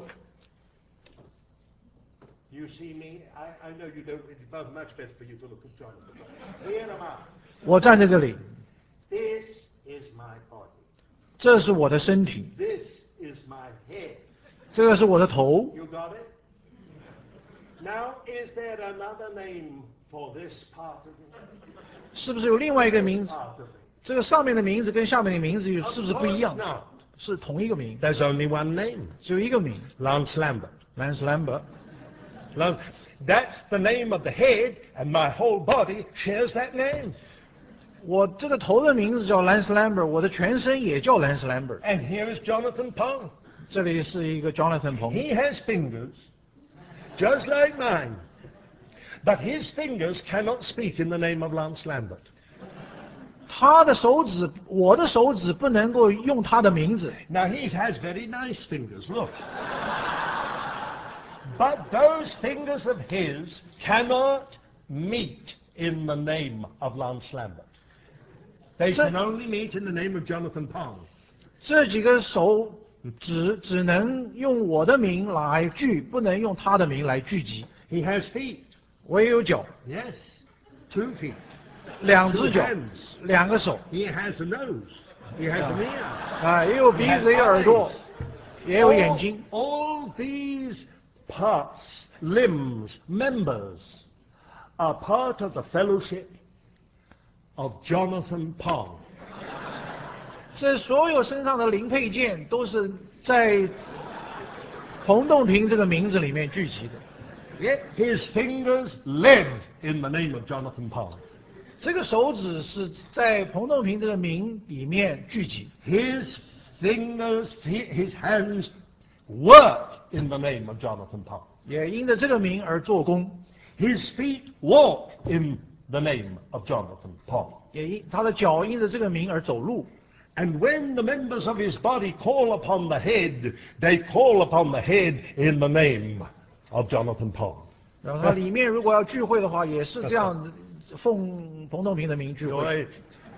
You see me? I, I know you don't. It's both much better for you to look at John. Here am I.
我站在这里，
This is my body.
这是我的身体，
This is my head.
这个是我的头，
You got it? Now, is there another name for this part of it?
是不是有另外一个名字？
Part of it?
这个上面的名字跟下面的名字有
Of
是不是不一样
course？not.
是同一个名，
There's only one name,
只有一个名
Lance Lambert.
，Lance Lambert。
Lance, that's the name of the head, and my whole body shares that name.
我这个头的名字叫 Lance Lambert， 我的全身也叫 Lance Lambert。
And here is Jonathan Pong.
这里是一个 Jonathan 彭，
He has fingers, just like mine. But his fingers cannot speak in the name of Lance Lambert.
他的手指，我的手指不能够用他的名字。
Now, he has very nice fingers, look. But those fingers of his cannot meet in the name of Lance Lambert. They
So-
can only meet in the name of Jonathan Pong.
这几个手只只能用我的名来聚，不能用他的名来聚集。
He has feet.
我也有脚，
Yes, two feet.
两只
Two
脚
hands.
两个手，
He has a nose. He has an ear.
啊，也有鼻子，也有耳朵，也有眼睛。
All, all these parts, limbs, members are part of the fellowship of Jonathan Pong.
这所有身上的零配件都是在彭栋平这个名字里面聚集的。
Yet his fingers live in the name of Jonathan Pong.
这个手指是在彭栋平这个名里面聚集，
His fingers, his hands work in the name of Jonathan Pong.
也因着这个名而做工，
His feet walk in the name of Jonathan Pong.
也因他的脚因着这个名而走路。
And when the members of his body call upon the head, they call upon the head in the name of Jonathan Pong.
然后他里面如果要聚会的话，也是这样奉彭栋平的名聚会。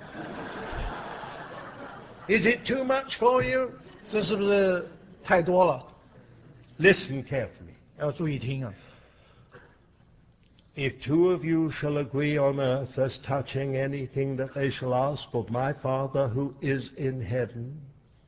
Is it too much for you?
这是不是太多了？
Listen carefully.
要注意听啊！
If two of you shall agree on earth as touching anything that they shall ask of my Father who is in heaven,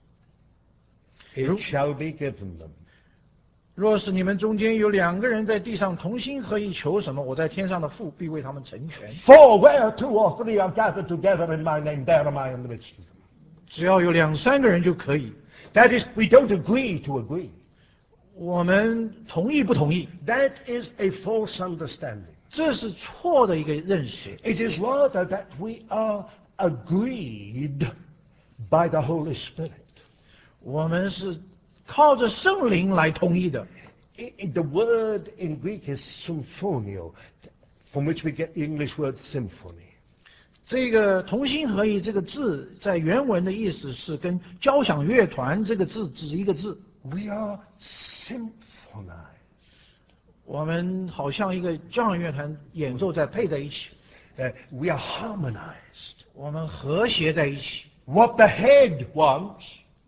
it
Ru-
shall be given them.
若是你们中间有两个人在地上同心合意求什么，我在天上的父必为他们成全。
For where two or three are gathered together in my name, there am I in the midst of them.
只要有两三个人就可以。
That is, we don't agree to agree.
我们同意不同意？
That is a false understanding.
这是错的一个认识。
It is rather that we are agreed by the Holy Spirit.
我们是靠着圣灵来同意的。
I- I- the word in Greek is symphonio, from which we get the English word symphony.
这个同心合意这个字，在原文的意思是跟交响乐团这个字只一个字。
We are symphonized.
我们好像一个交响乐团演奏在配在一起，
Uh, we are harmonized.
我们和谐在一起。
What the head wants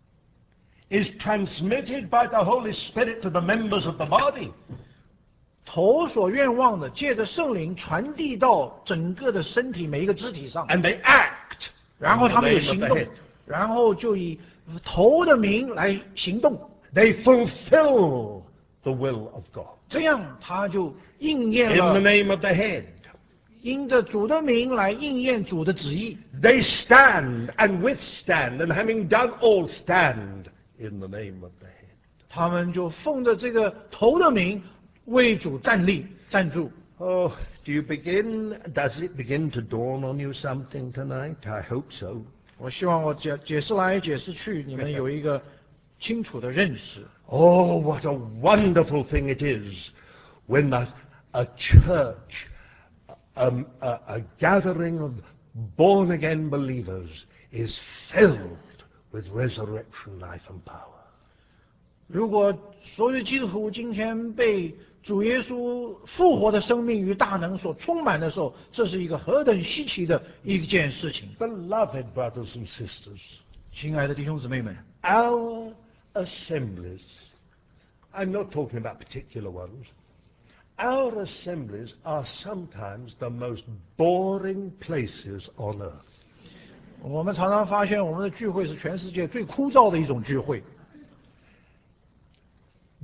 is transmitted by the Holy Spirit to the members of the body.
头所愿望的，借着圣灵传递到整个的身体每一个肢体上，
And they act
然后
in
他
the
们有
name of
行
the
动
head.，
然后就以头的名来行动，
They fulfill the will of God.
这样他就应验
In the
了，
name of the head.
因着主的名来应验主的旨意。
They stand and withstand, and having done all, stand in the name of the head.
他们就奉着这个头的名为主站立站住。
Oh, do you begin, does it begin to dawn on you something tonight? I hope so.
我希望我解解释来解释去，你们有一个清楚的认识。
Oh, what a wonderful thing it is when a, a church, um, a, a gathering of born-again believers is filled with resurrection life and power.
如果所有基督徒今天被主耶稣复活的生命与大能所充满的时候，这是一个何等稀奇的一件事情！
Beloved brothers and sisters,
亲爱的弟兄姊妹们，
our assemblies, I'm not talking about particular ones, our assemblies are sometimes the most boring places on earth.
我们常常发现我们的聚会是全世界最枯燥的一种聚会。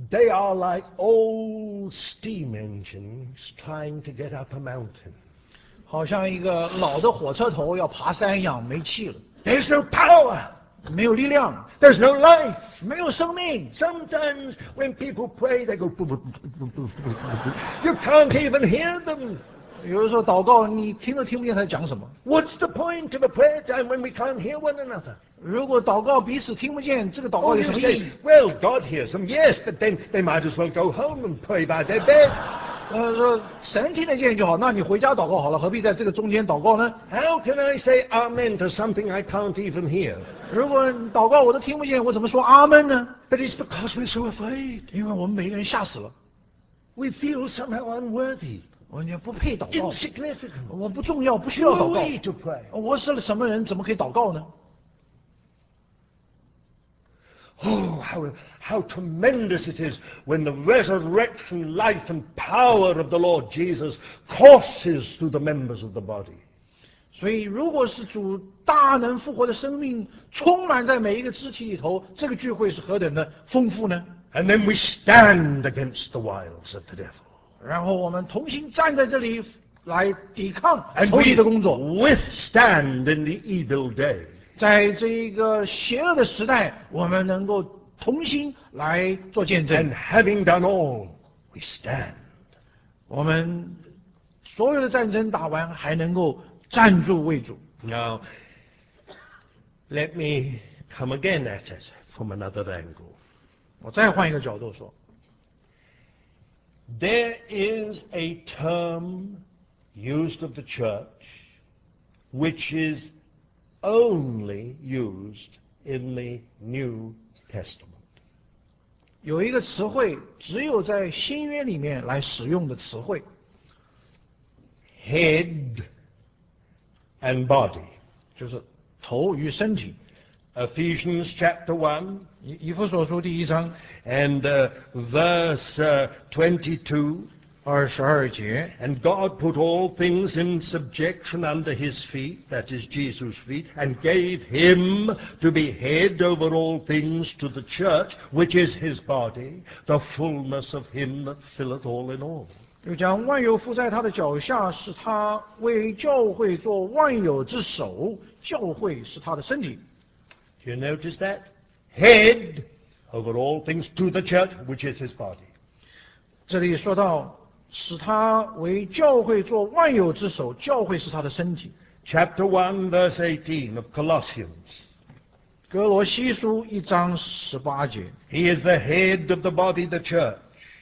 They are like old steam engines trying to get up a mountain.
好像一个老的火车头要爬山一样，没气了，
There's no power.
没有力量，
There's no life.
没有生命。
Sometimes when people pray, they go... You can't even hear them.
有的时候祷告，你听都听不见他在讲什么。
What's the point of a prayer time when we can't hear one another?
如果祷告彼此听不见，这个祷告
Oh,
有
you
什么意
say,
义？
well, God hears them, yes, but then they might as well go home and pray by their bed.
呃，说神听得见就好，那你回家祷告好了，何必在这个中间祷告呢？
How can I say amen to something I can't even hear?
如果祷告我都听不见，我怎么说阿门呢？
But it's because we're so afraid.
因为我们每个人吓死了，
We feel somehow unworthy,
我也不配祷告，
insignificant.
我不重要，不需
Who
要
are
祷
we
告。
to pray?
我是什么人，怎么可以祷告呢？
Oh, how, how tremendous it is when the resurrection, life and power of the Lord Jesus courses through the members of the body.
所以，如果是主大能复活的生命充满在每一个肢体里头，这个聚会是何等的丰富呢？
And then we stand against the wiles of the devil.
然后我们同心站在这里来抵抗
And
仇敌
we
的工作，
withstand in the evil day.
在这一个邪恶的时代，我们能够同心来做见证。
And having done all, we stand.
我们所有的战争打完，还能够站住为主。
Now, let me come again at it from another angle.
我再换一个角度说，
There is a term used of the church which is only used in the New Testament.
有一个词汇只有在新约里面来使用的词汇，
Head and body.
就是头与身体。
Ephesians chapter one
以以弗所书第一章
and uh, verse uh, twenty-two.
二十二节，
And God put all things in subjection under his feet, that is Jesus' feet, and gave him to be head over all things to the church, which is his body, the fullness of him that filleth all in all.
又将万有伏在他的脚下，使他为教会做万有之首，教会是他的身体。
Do you notice that? Head over all things to the church, which is his body.
这里说到，使他为教会做万有之首，教会是他的身体。
Chapter one, verse eighteen of Colossians.
哥罗西书一章十八节，
He is the head of the body, the church.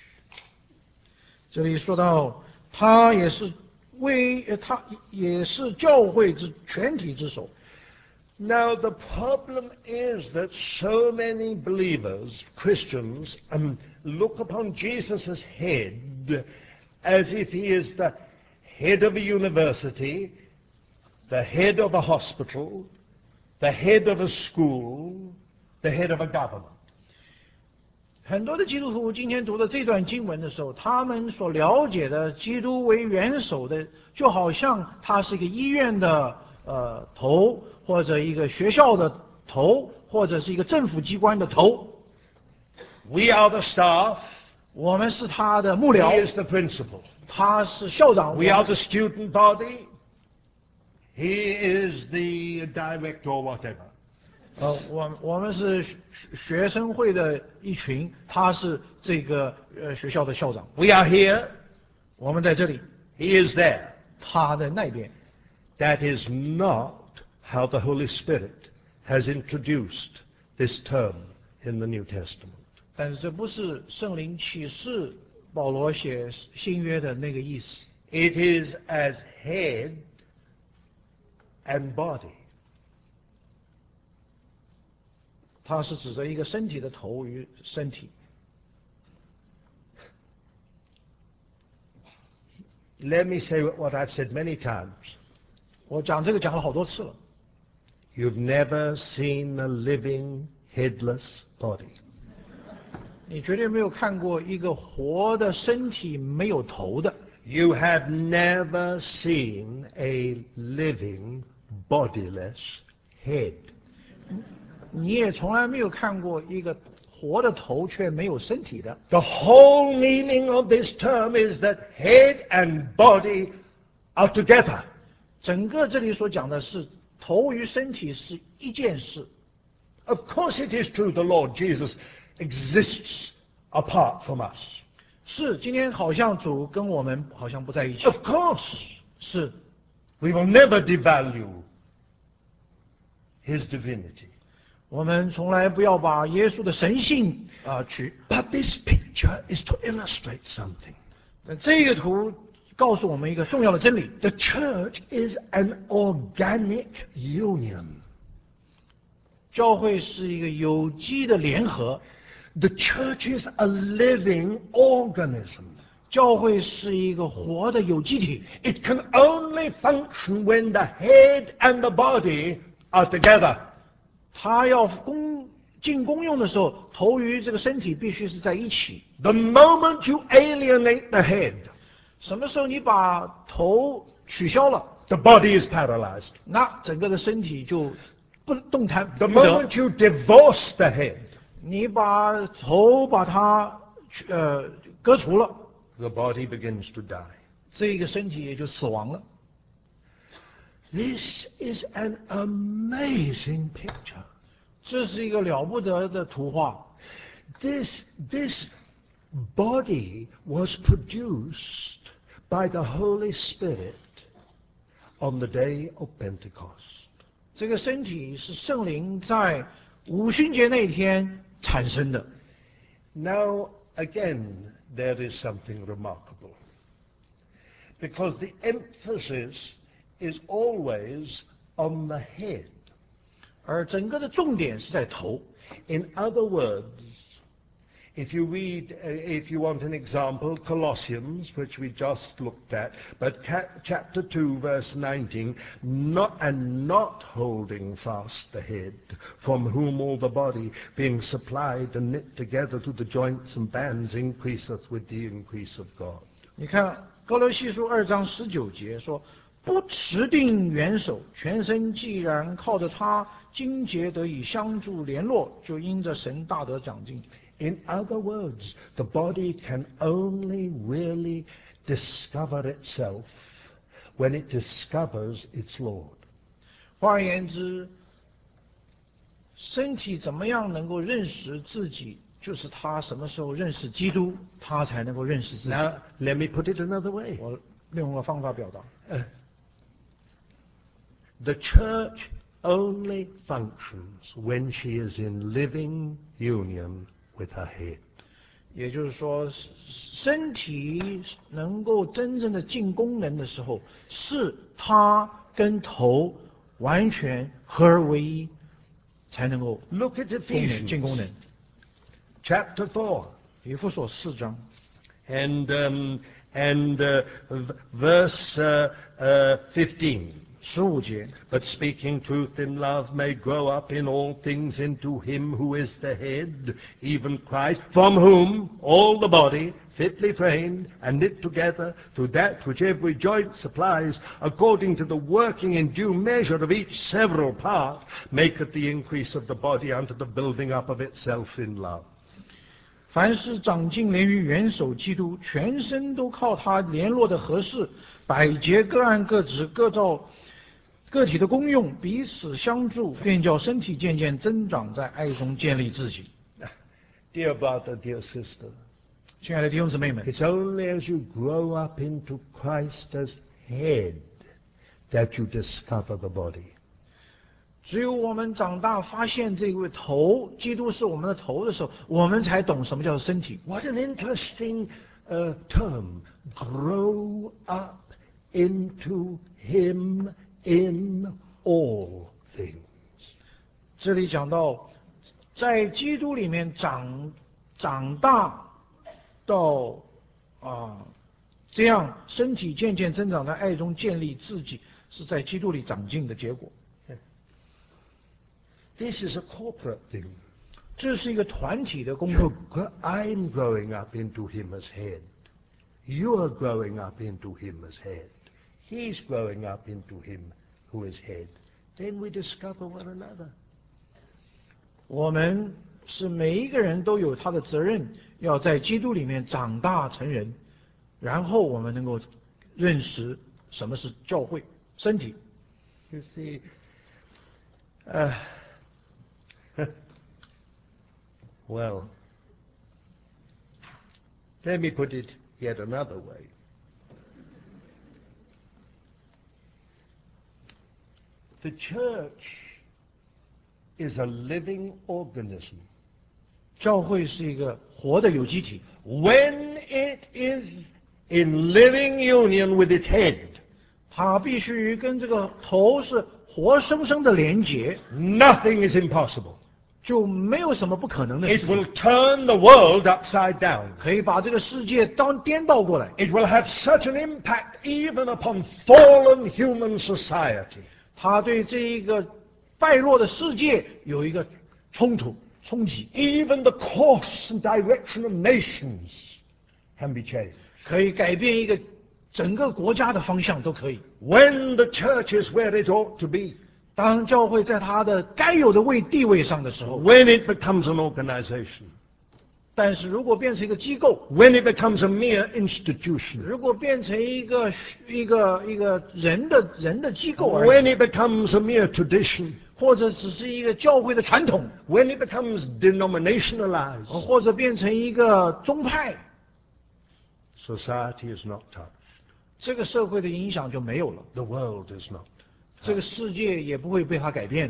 这里说到，他也是为呃他也是教会之全体之首。
Now, the problem is that so many believers, Christians, um, look upon Jesus as head as if he is the head of a university, the head of a hospital, the head of a school, the head of a government.
很多的基督徒今天读的这段经文的时候，他们所了解的基督为元首的，就好像他是一个医院的呃头，或者一个学校的头，或者是一个政府机关的头。
We are the staff.
我们是他的幕
He
僚，
is the principal.
他是校长。
We are the student body. He is the director or whatever.
呃，我我们是学学生会的一群，他是这个呃学校的校长。
We are here.
我们在这里，
He is there.
他在那边。
That is not how the Holy Spirit has introduced this term in the New Testament.
但是这不是圣灵启示保罗写新约的那个意思。
It is as head and body.
它是指着一个身体的头与身体。
Let me say what I've said many times.
我讲这个讲了好多次了。
You've never seen a living headless body.
你绝对没有看过一个活的身体没有头的。
You have never seen a living bodiless head.
你也从来没有看过一个活的头却没有身体的。
The whole meaning of this term is that head and body are together.
整个这里所讲的是头与身体是一件事。
Of course it is true the Lord Jesus exists apart from us.
是，今天好像主跟我们好像不在一起。
Of course,
是，
we will never devalue his divinity.
我们从来不要把耶稣的神性啊取。
But this picture is to illustrate something.
但这个图告诉我们一个重要的真理：
The church is an organic union.
教会是一个有机的联合，
The church is a living organism.
教会是一个活的有机体。
It can only function when the head and the body are together.
它要公进功用的时候，头与这个身体必须是在一起。
The moment you alienate the head,
什么时候你把头取消了，
the body is paralyzed.
那整个的身体就不动弹
The
不得。
moment you divorce the head,
你把头把它呃割除了，
the body begins to die.
这个身体也就死亡了。
This is an amazing picture.
这是一个了不得的图画。
This, this body was produced by the Holy Spirit on the day of Pentecost.
这个身体是圣灵在五旬节那一天产生的。
Now, again, there is something remarkable. Because the emphasis is always on the head.
而整个的重点是在头。
In other words, if you read, uh, if you want an example, Colossians, which we just looked at, but ca- chapter two, verse nineteen, not and not holding fast the head, from whom all the body, being supplied and knit together to the joints and bands, increaseth with the increase of God.
你看哥罗西书二章十九节说：“不持定元首，全身既然靠着他经节得以相助联络，就因着神大得长进。”
In other words, the body can only really discover itself when it discovers its Lord.
换而言之，身体怎么样能够认识自己，就是他什么时候认识基督，他才能够认识自己。
Now, let me put it another way.
我用个方法表达。
Uh, the church only functions when she is in living union with her head.
也就是说，身体能够真正的尽功能的时候，是它跟头完全合而为一，才能够
Look at
功能尽
Ephesians
功能。
chapter four
以弗所四章
and, um, and uh, v- verse uh, uh, fifteen.
十五节，
But speaking truth in love may grow up in all things into him who is the head, even Christ, from whom all the body, fitly framed and knit together through that which every joint supplies, according to the working in due measure of each several part, maketh the increase of the body unto the building up of itself in love.
凡是长进连于元首基督，全身都靠他联络的合适，百节各按各职，各照个体的功用，彼此相助，便叫身体渐渐增长，在爱中建立自己。
Dear brother, dear sister,
亲爱的弟兄姊妹们，
it's only as you grow up into Christ as head that you discover the body.
只有我们长大发现这位头，基督是我们的头的时候，我们才懂什么叫身体。
What an interesting uh, term. Grow up into him in all things.
这里讲到，在基督里面长长大到啊，这样身体渐渐增长，在爱中建立自己，是在基督里长进的结果。
This is a corporate thing.
这是一个团体的功
You're
能。
gro- I'm growing up into him as head. You're growing up into him as head. He's growing up into him who is head. Then we discover one another.
我们是每一个人都有他的责任，要在基督里面长大成人，然后我们能够认识什么是教会身体。
You see, uh, well, let me put it yet another way. The church is a living organism.
教会是一个活的有机体，
When it is in living union with its head,
它必须跟这个头是活生生的连结，
nothing is impossible.
就没有什么不可能的
It
事
will
情，
turn the world upside down.
可以把这个世界当颠倒过来。
It will have such an impact even upon fallen human society.
它对这一个败落的世界有一个冲突冲击，
Even the course and direction of nations can be changed.
可以改变一个整个国家的方向都可以。
When the church is where it ought to be,
当教会在它的该有的位地位上的时候，
when it becomes an organization,
但是如果变成一个机构，
when it becomes a mere institution,
如果变成一个一个一个人的人的机构而
when
已，
it becomes a mere tradition,
或者只是一个教会的传统，
when it becomes denominationalized,
或者变成一个宗派，
society is not touched.
这个社会的影响就没有了，
The world is not.
这个世界也不会被它改变。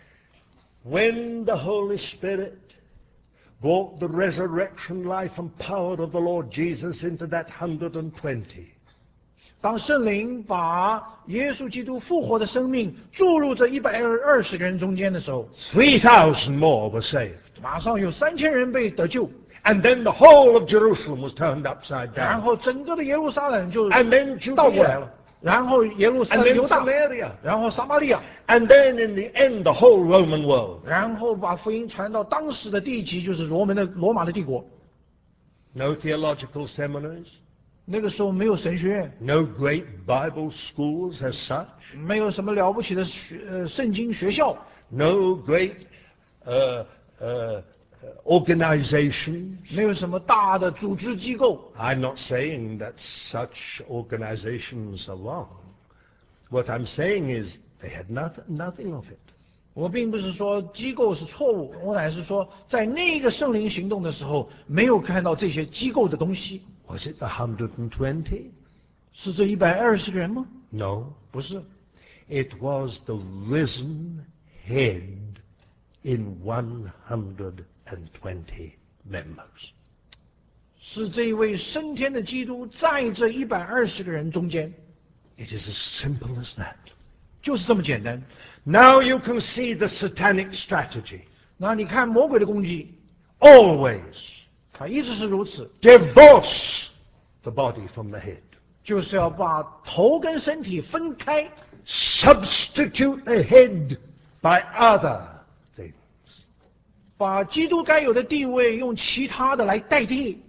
When the Holy Spirit brought the resurrection life and power of the Lord Jesus into that one hundred twenty,
当圣灵把耶稣基督复活的生命注入这一百二十个人中间的时候，
three thousand more were saved.
马上有三千人被得救，
And then the whole of Jerusalem was turned upside
然
down.
后整个的耶路撒冷就
And then
倒过来
Judea.
了，然后耶路撒
And
冷
then
犹大，
Samaria.
然后撒玛利亚，
And then in the end, the whole Roman world.
然后把福音传到当时的地级，就是罗门的罗马的帝国。
No theological seminaries.
那个时候没有神学院，
No great Bible schools as such.
没有什么了不起的学呃圣经学校，
No great uh, uh, organizations.
没有什么大的组织机构。
I'm not saying that such organizations are wrong. What I'm saying is they had not, nothing of it.
我并不是说机构是错误，我乃是说在那个圣灵行动的时候，没有看到这些机构的东西。
Was it the one hundred twenty?
是这一百二十个人吗？
No.
不是，
It was the risen head in one hundred twenty members.
是这一位升天的基督在这一百二十个人中间，
It is as simple as that.
就是这么简单。
Now you can see the satanic strategy.
那你看魔鬼的攻击，
Always
他一直是如此，
divorce the body from the head.
就是要把头跟身体分开，
Substitute the head by other things.
把基督该有的地位用其他的来代替。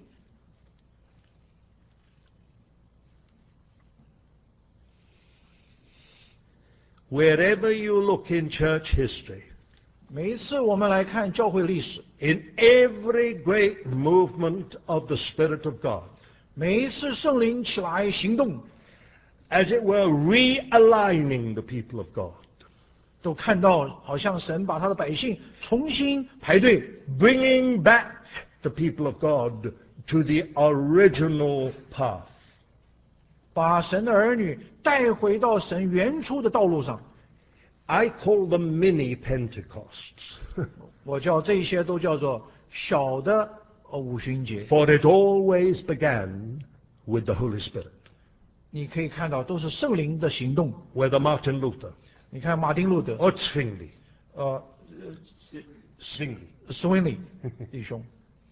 Wherever you look in church history,
每一次我们来看教会历史，
in every great movement of the Spirit of God,
每一次圣灵起来行动，
as it were, realigning the people of God,
都看到好像神把他的百姓重新排队，
bringing back the people of God to the original path.
把神的儿女带回到神原初的道路上。
I call them mini Pentecosts,
我叫这些都叫做小的呃五旬节。
for it always began with the Holy Spirit.
你可以看到都是圣灵的行动。
Whether Martin Luther
你看马丁路德，
or Zwingli,
呃
Zwingli,
斯温里弟兄，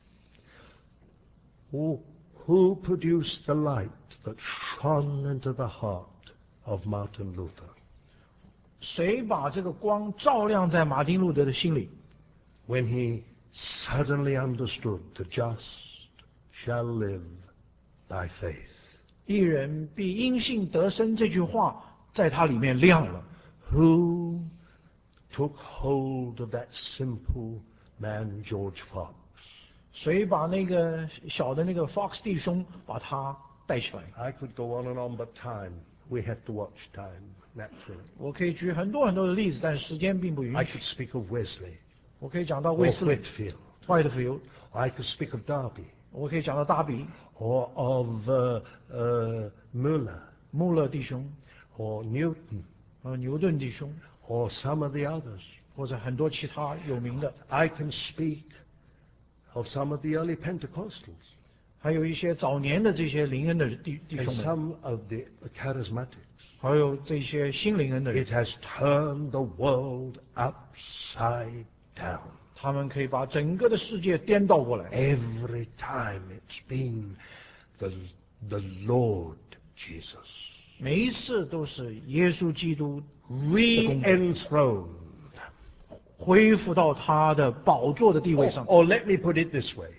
who, who produced the light that shone into the heart of Martin Luther?
谁把这个光照亮在马丁路德的心里？
When he suddenly understood the just shall live by faith.
一人必因信得生这句话在他里面亮了。
Who took hold of that simple man George Fox.
谁把那个小的那个 Fox 弟兄把他带起来？
I could go on and on, but time, we have to watch time, naturally.
我可以举很多很多的例子，但是时间并不允
I
许。
could speak of Wesley
我可以讲到
or
卫斯理、
Whitfield.
Whitefield，
I could speak of Darby
我可以讲到大比、
or of uh, uh, Muller
穆勒弟兄，
or Newton
呃，牛顿弟兄，
or some of the others.
或者很多其他有名的，
I can speak of some of the early Pentecostals
还有一些早年的这些灵恩的弟弟
and
兄们，
some of the charismatics.
还有这些心灵恩的人，
It has turned the world upside down.
他们可以把整个的世界颠倒过来。
Every time it's been the, the Lord Jesus
每一次都是耶稣基督
re-enthroned.
恢复到他的宝座的地位
Or,
上。
or let me put it this way.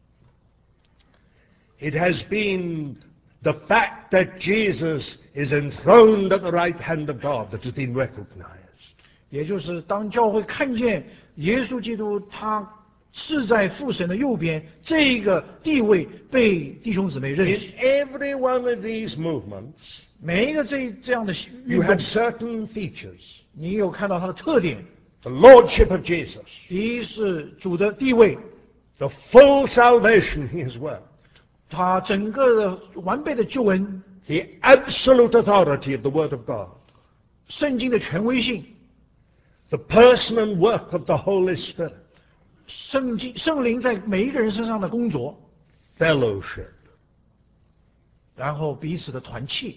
It has been the fact that Jesus is enthroned at the right hand of God that has been recognized.
也就是当教会看见耶稣基督他是在父神的右边，这个地位被弟兄姊妹认
In
识。
every one of these movements,
每一个这这样的
you
运
have
动，
certain features.
你有看到它的特点。
The Lordship of Jesus,
第一是主的地位，
the full salvation He has worked,
他整个的完备的救恩，
the absolute authority of the Word of God,
圣经的权威性，
the person and work of the Holy Spirit,
圣经圣灵在每一个人身上的工作，
fellowship.
然后彼此的团契。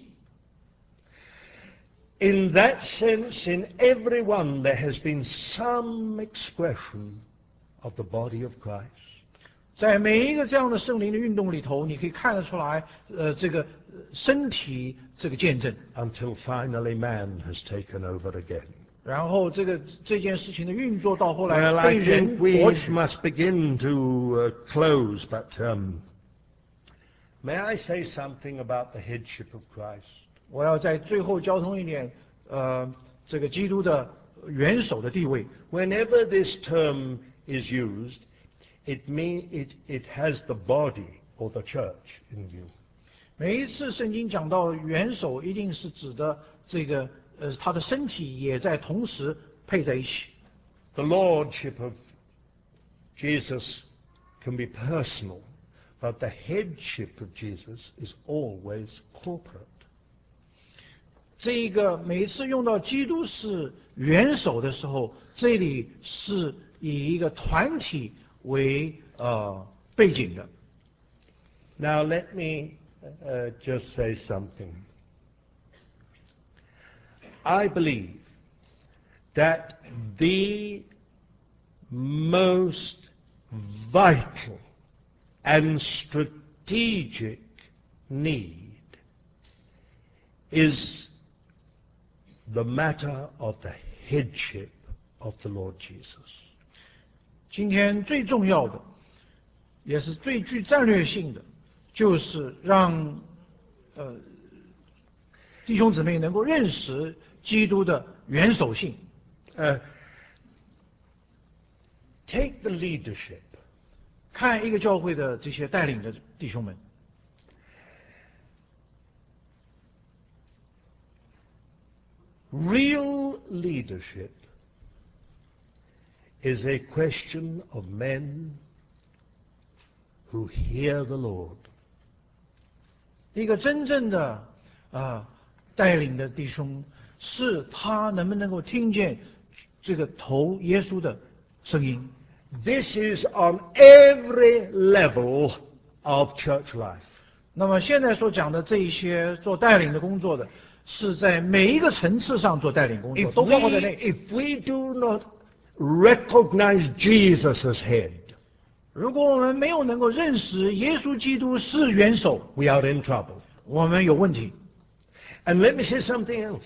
In that sense, in every one there has been some expression of the body of Christ.
在每一个这样的圣灵的运动里头，你可以看得出来，呃，这个呃身体这个见证。
Until finally man has taken over again.
然后这个这件事情的运作到后来
Well, I
被人
think we
夺取。
must begin to uh, close, but um, may I say something about the headship of Christ?
我要在最后交通一点，呃，这个基督的元首的地位。
Whenever this term is used, it mean it, it has the body or the church in view.
每一次圣经讲到元首，一定是指的这个呃他的身体也在同时配在一起。
The lordship of Jesus can be personal, but the headship of Jesus is always corporate.
这一个每一次用到基督是元首的时候，这里是以一个团体为呃背景的。
Now let me uh, just say something. I believe that the most vital and strategic need is the matter of the headship of the Lord Jesus.
今天最重要的，也是最具战略性的，就是让呃弟兄姊妹能够认识基督的元首性。
Uh, take the leadership.
看一个教会的这些带领的弟兄们，
Real leadership is a question of men who hear the Lord.
一个真正的啊、呃带领的弟兄，是他能不能够听见这个头耶稣的声音。
This is on every level of church life.
那么现在所讲的这一些做带领的工作的，是在每一个层次上做带领工作，
If
都
we,
包括在内。
if we do not recognize Jesus as head,
如果我们没有能够认识耶稣基督是元首，
we are in trouble.
我们有问题。
And let me say something else.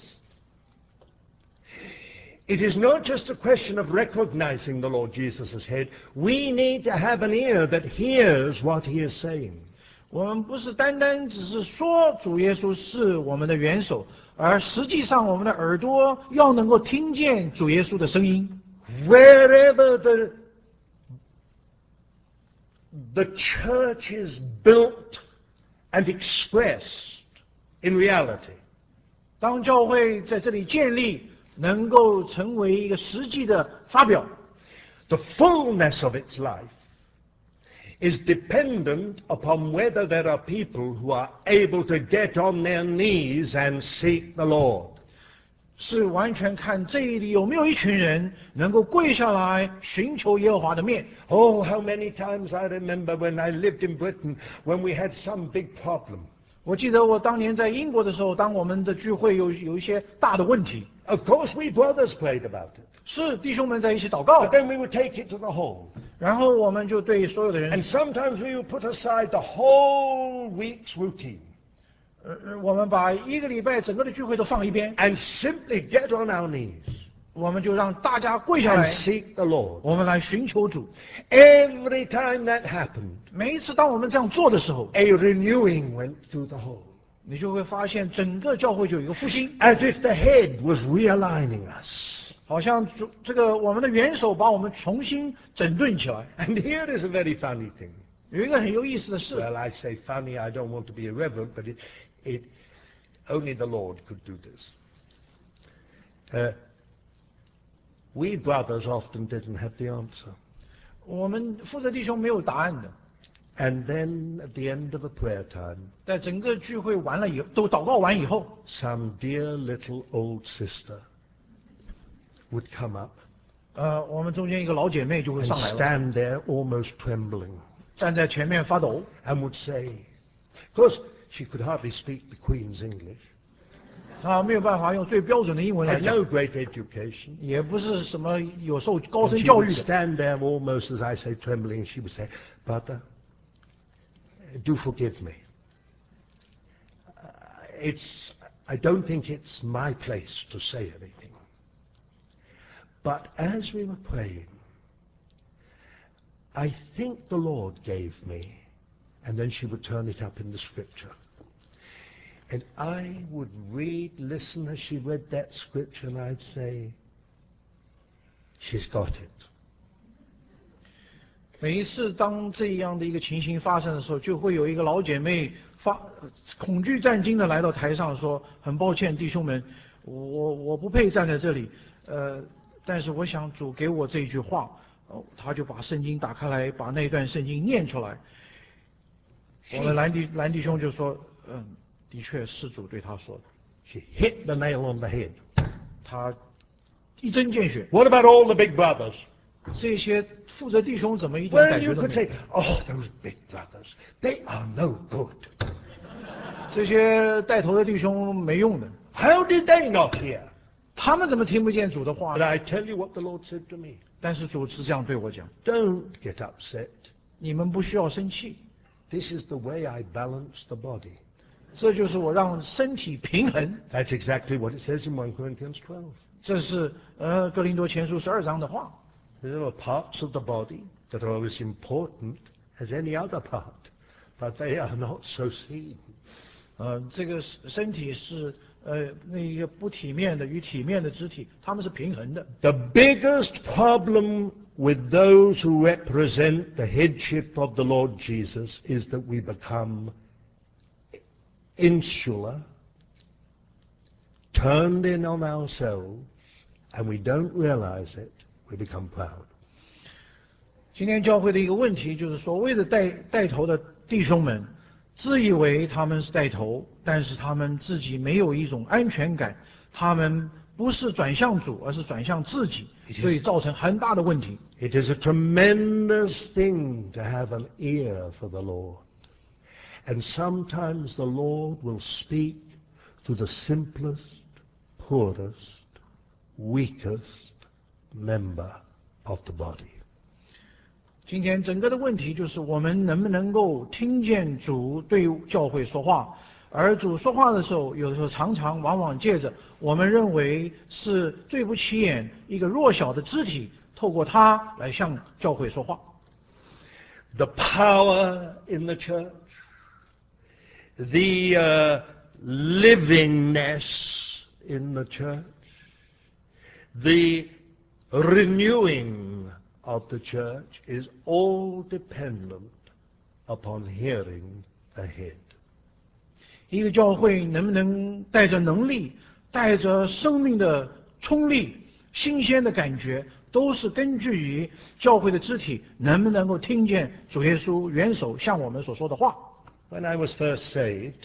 It is not just a question of recognizing the Lord Jesus as head. We need to have an ear that hears what he is saying.
我们不是单单只是说主耶稣是我们的元首，而实际上我们的耳朵要能够听见主耶稣的声音。
Wherever the the church is built and expressed in reality.
当教会在这里建立，能够成为一个实际的发表，
The fullness of its life is dependent upon whether there are people who are able to get on their knees and seek the Lord.
是完全看这里有没有一群人能够跪下来寻求耶和华的面。
Oh, how many times I remember when I lived in Britain when we had some big problem.
我记得我当年在英国的时候，当我们的聚会有有一些大的问题，
Of course, we brothers prayed about it.
是弟兄们在一起祷告
But，then we would take it to the home.
然后我们就对所有的人
And，sometimes we would put aside the whole week's routine
呃，我们把一个礼拜整个的聚会都放一边，
and simply get on our knees
我们就让大家跪下
and
来，
seek the Lord.
我们来寻求主。
Every time that happened,
每一次当我们这样做的时候，
a renewing went through the whole.
你就会发现整个教会就有一个复兴，
As if the head was realigning us.
好像主这个我们的元首把我们重新整顿起来。
And here is a very funny thing.
有一个很有意思的事，
Well, I say funny, I don't want to be irreverent, but it, it only the Lord could do this. Uh, we brothers often didn't have the answer.
我们负责弟兄没有答案的，
And then at the end of a prayer time,
在整个聚会完了以后，都祷告完以后，
some dear little old sister would come up
呃，我们中间一个老姐妹就会
and
上来了，
stand there almost trembling
站在前面发抖，
and would say, of course, she could hardly speak the Queen's English,
啊，没有办法用最标准的英文来
had
讲，
no great education.
也不是什么有受高
And
深
she
教
would
育的，
stand there almost, as I say, trembling, and she would say, Brother, do forgive me. Uh, it's, I don't think it's my place to say anything. But as we were praying, I think the Lord gave me, and then she would turn it up in the scripture. And I would read, listen as she read that scripture, and I'd say, she's got it.
每一次当这样的一个情形发生的时候，就会有一个老姐妹发恐惧战惊的来到台上说：“很抱歉，弟兄们，我我不配站在这里，呃，但是我想主给我这一句话。”哦，他就把圣经打开来，把那段圣经念出来。我们兰弟兰弟兄就说：“嗯，的确是主对他说的。”
She hit the nail on the head.
他一针见血。
What about all the big brothers?
这些负责弟兄怎么一点
Well,
感觉
you
都
could
没
say,
有？
oh, those big brothers, they are no good.
这些带头的弟兄没用的，
How did they not hear?
他们怎么听不见主的话
But
呢？
I tell you what the Lord said to me.
但是主是这样对我讲：
Don't get upset.
你们不需要生气，
This is the way I balance the body.
这就是我让身体平衡。
That's exactly what it says in First Corinthians twelve.
这是呃哥林多前书十二章的话。
There are parts of the body that are as important as any other part, but they are not so seen.
呃，这个身体是呃那个不体面的与体面的肢体，它们是平衡的。
The biggest problem with those who represent the headship of the Lord Jesus is that we become insular, turned in on ourselves, and we don't realize it. We become proud.
今天教会的一个问题就是，所谓的带带头的弟兄们，自以为他们是带头，但是他们自己没有一种安全感，他们不是转向主，而是转向自己，所以造成很大的问题。
It is a tremendous thing to have an ear for the Lord. And sometimes the Lord will speak to the simplest, poorest, weakest member of the body.
今天整个的问题就是，我们能不能够听见主对教会说话？而主说话的时候，有的时候常常往往借着我们认为是最不起眼一个弱小的肢体，透过它来向教会说话。
The power in the church, the uh, livingness in the church, the renewing of the church is all dependent upon hearing the head.
一个教会能不能带着能力，带着生命的冲力、新鲜的感觉，都是根据于教会的肢体能不能够听见主耶稣元首向我们所说的话。
When I was first saved,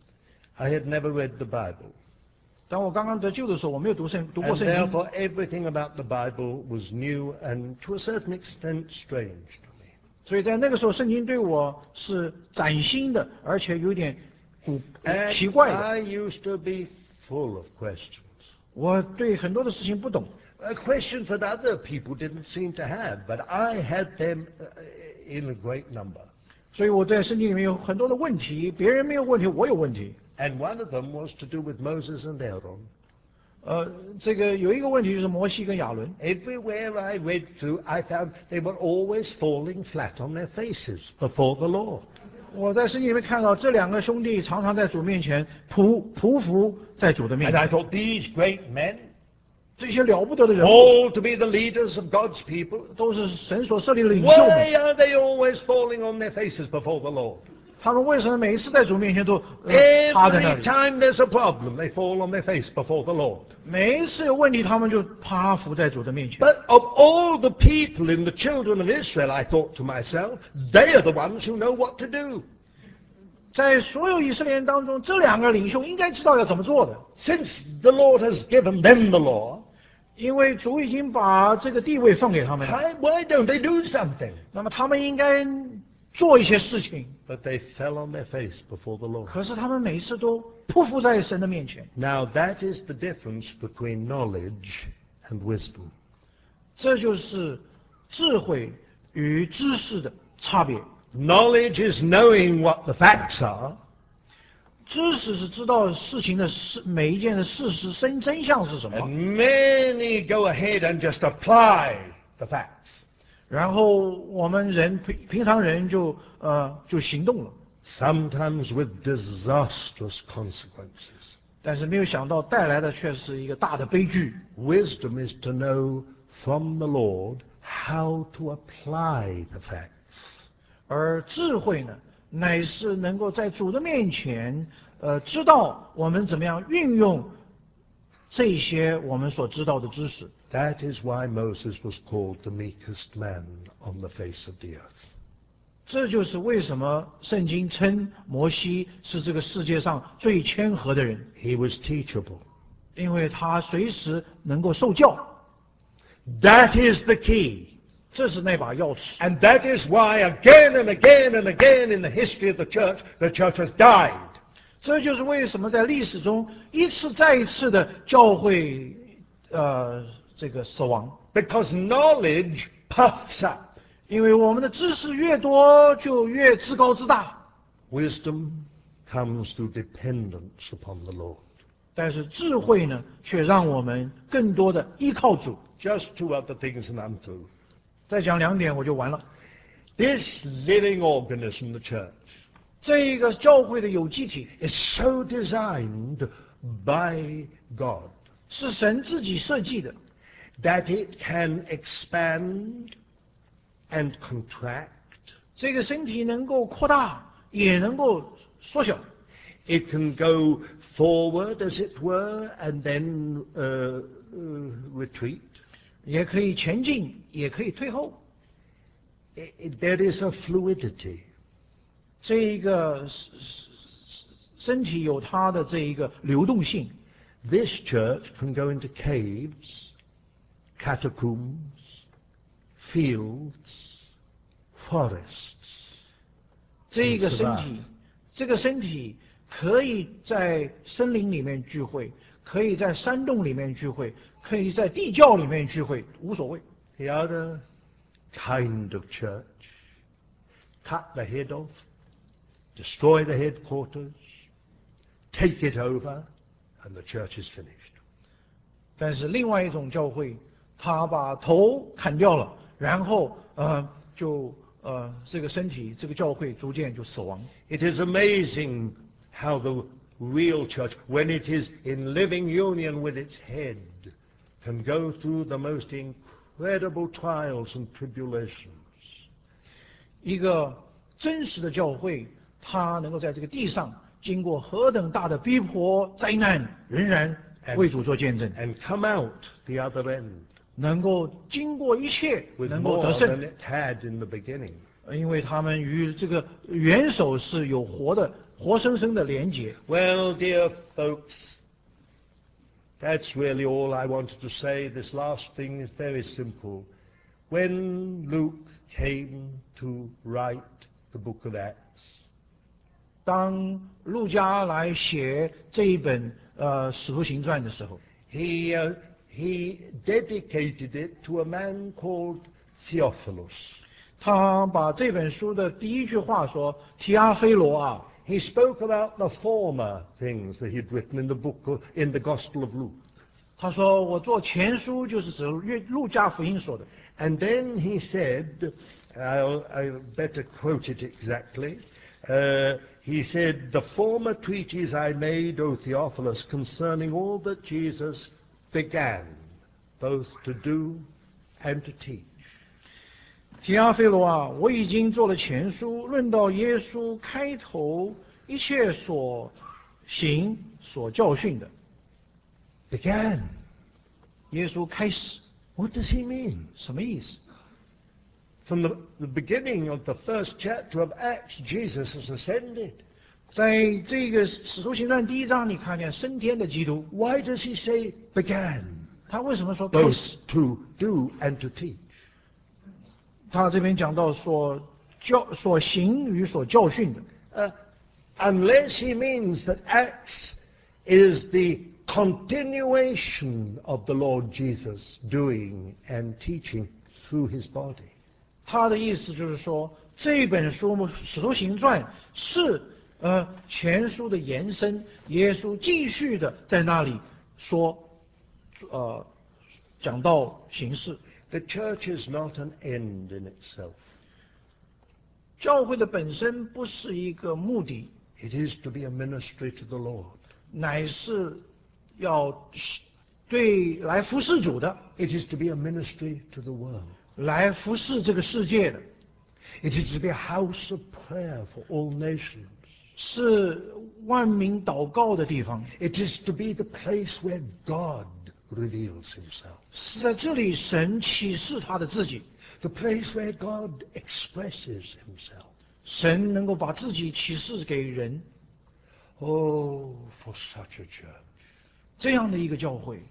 I had never read the Bible.
当我刚刚得救的时候，我没有读圣读过
And
圣经，
therefore everything about the Bible was new and to a certain extent strange to me.
所以在那个时候，圣经对我是崭新的，而且有点古奇
And
怪的。
I used to be full of questions.
我对很多的事情不懂，
Uh, questions that other people didn't seem to have, but I had them uh, in a great number.
所以我在圣经里面有很多的问题，别人没有问题，我有问题。
And one of them was to do with Moses and Aaron.
呃，这个有一个问题就是摩西跟亚伦，
Everywhere I read through, I found they were always falling flat on their faces before the Lord.
我在圣经里面看到这两个兄弟常常在主面前匍匍匐在主的面
And I
前，
thought, these great men,
这些了不得的人物
all to be the leaders of God's people,
都是神所设立的领袖们，
why are they always falling on their faces before the Lord?
他们为什么每一次在主面前都、呃、趴在那
Every
里？
time there's a problem, they fall on their face before the Lord.
每一次有问题，他们就趴伏在主的面前。
But of all the people in the children of Israel, I thought to myself, they are the ones who know what to do.
在所有以色列人当中，这两个领袖应该知道要怎么做的，
Since the Lord has given them the law,
因为主已经把这个地位放给他们了。
why, why don't they do something?
那么他们应该做一些事情，
But they fell on their face before the Lord.
可是他们每一次都匍匐在神的面前。
Now that is the difference between knowledge and wisdom.
这就是智慧与知识的差别。
Knowledge is knowing what the facts are,
知识是知道事情的事，每一件的事实真真相是什么，
and many go ahead and just apply the facts.
然后我们人平平常人就呃就行动了，
Sometimes with disastrous consequences.
但是没有想到带来的却是一个大的悲剧。
Wisdom is to know from the Lord how to apply the facts.
而智慧呢，乃是能够在主的面前，呃，知道我们怎么样运用这些我们所知道的知识。
That is why Moses was called the meekest man on the face of the earth.
这就是为什么圣经称摩西是这个世界上最谦和的人，
He was teachable.
因为他随时能够受教，
That is the key.
这是那把钥匙。
And that is why again and again and again in the history of the church, the church has died.
这就是为什么在历史中一次再一次的教会，呃，这个死亡，
Because knowledge puffs up.
因为我们的知识越多，就越自高自大。
Wisdom comes through dependence upon the Lord.
但是智慧呢，却让我们更多的依靠主。
Just two other things and I'm through.
再讲两点我就完了。
This living organism, the church,
这一个教会的有机体
is so designed by God
是神自己设计的，
that it can expand and contract.
这个身体能够扩大，也能够缩小，
It can go forward, as it were, and then uh, uh, retreat.
也可以前进，也可以退后。
I- I- there is a fluidity.
这一个身体有它的这一个流动性。
This church can go into caves, catacombs, fields, forests.
这一个
and
身
survive.
体，这个身体可以在森林里面聚会，可以在山洞里面聚会，可以在地窖里面聚会，无所谓。
The other kind of church, cut the head off, destroy the headquarters, take it over, and the church is finished.
但是另外一种教会，他把头砍掉了，然后呃就呃这个身体这个教会逐渐就死亡。
It is amazing how the real church, when it is in living union with its head, can go through the most incredible trials and tribulations.
一个真实的教会，它能够在这个地上经过何等大的逼迫灾难，仍然为主做见证，
and come out the other end
能够经过一切，
with
能够
more
得
than
胜，
it had in the beginning.
因为他们与这个元首是有活的、活生生的连结。
Well, dear folks, that's really all I wanted to say. This last thing is very simple. When Luke came to write the book of Acts,
当路加来写这一本呃《使徒行传》的时候，
he, uh, he dedicated it to a man called Theophilus.
他把这本书的第一句话说：“提阿非罗啊。”
He spoke about the former things that he'd written in the book of, in the Gospel of Luke.
他说：“我做前书就是指约路加福音说的。”
And then he said, I'll, I'll better quote it exactly, uh, he said, the former treatise I made, O Theophilus, concerning all that Jesus began, both to do and to teach.
提阿非罗啊，我已经做了前书，论到耶稣开头一切所行所教训的。
Began.
耶稣开始
What does he mean?
什么意思？
From the, the beginning of the first chapter of Acts, Jesus has ascended.
在这个使徒行传第一章，你看见升天的基督，
Why does he say began?
他为什么说开
Both
始？
to do and to teach.
他这边讲到所教、所行与所教训的。
Uh, unless he means that Acts is the continuation of the Lord Jesus doing and teaching through his body.
他的意思就是说，这本书《使徒行传》是呃前书的延伸，耶稣继续的在那里说，呃讲到形式。
The church is not an end in itself.
教会的本身不是一个目的，
It is to be a ministry to the Lord.
乃是要对来服侍主的，
It is to be a ministry to the world.
来服侍这个世界的，
It is to be a house of prayer for all nations.
是万民祷告的地方，
It is to be the place where God reveals himself.
是在这里神启示他的自己，
The place where God expresses himself.
神能够把自己启示给人，
Oh, for such a church.
这样的一个教会，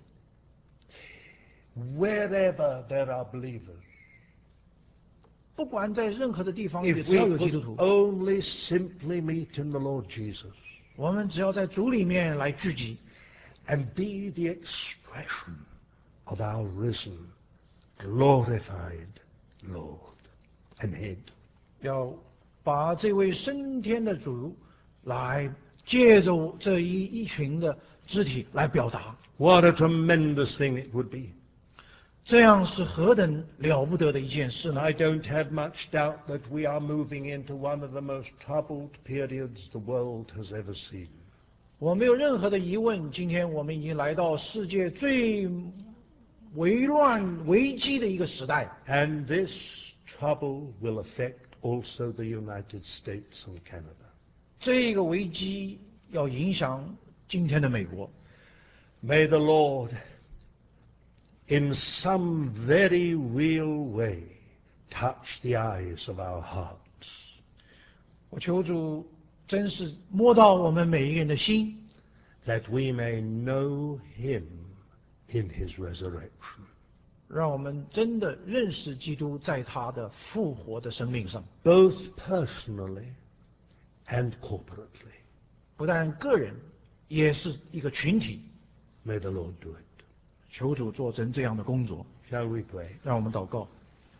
Wherever there are believers,
不管在任何的地方，
if
只要
we
有基督
could
徒，
only simply meet in the Lord Jesus
我们只要在主里面来聚集，
and be the expression of our risen, glorified Lord and Head.
要把这位升天的主来借着这一一群的肢体来表达，
What a tremendous thing it would be.
这样是何等了不得的一件事呢？
I don't have much doubt that we are moving into one of the most troubled periods the world has ever seen.
我没有任何的疑问，今天我们已经来到世界最危乱、危机的一个时代，
And this trouble will affect also the United States and Canada.
这个危机要影响今天的美国。
May the Lord, in some very real way, touch the eyes of our hearts,
我求主真是摸到我们每一个人的心，
that we may know Him in His resurrection.
让我们真的认识基督在他的复活的生命上，
Both personally and corporately.
不但个人，也是一个群体。
May the Lord do it.
求主做成这样的工作，
Shall we pray?
让我们祷告。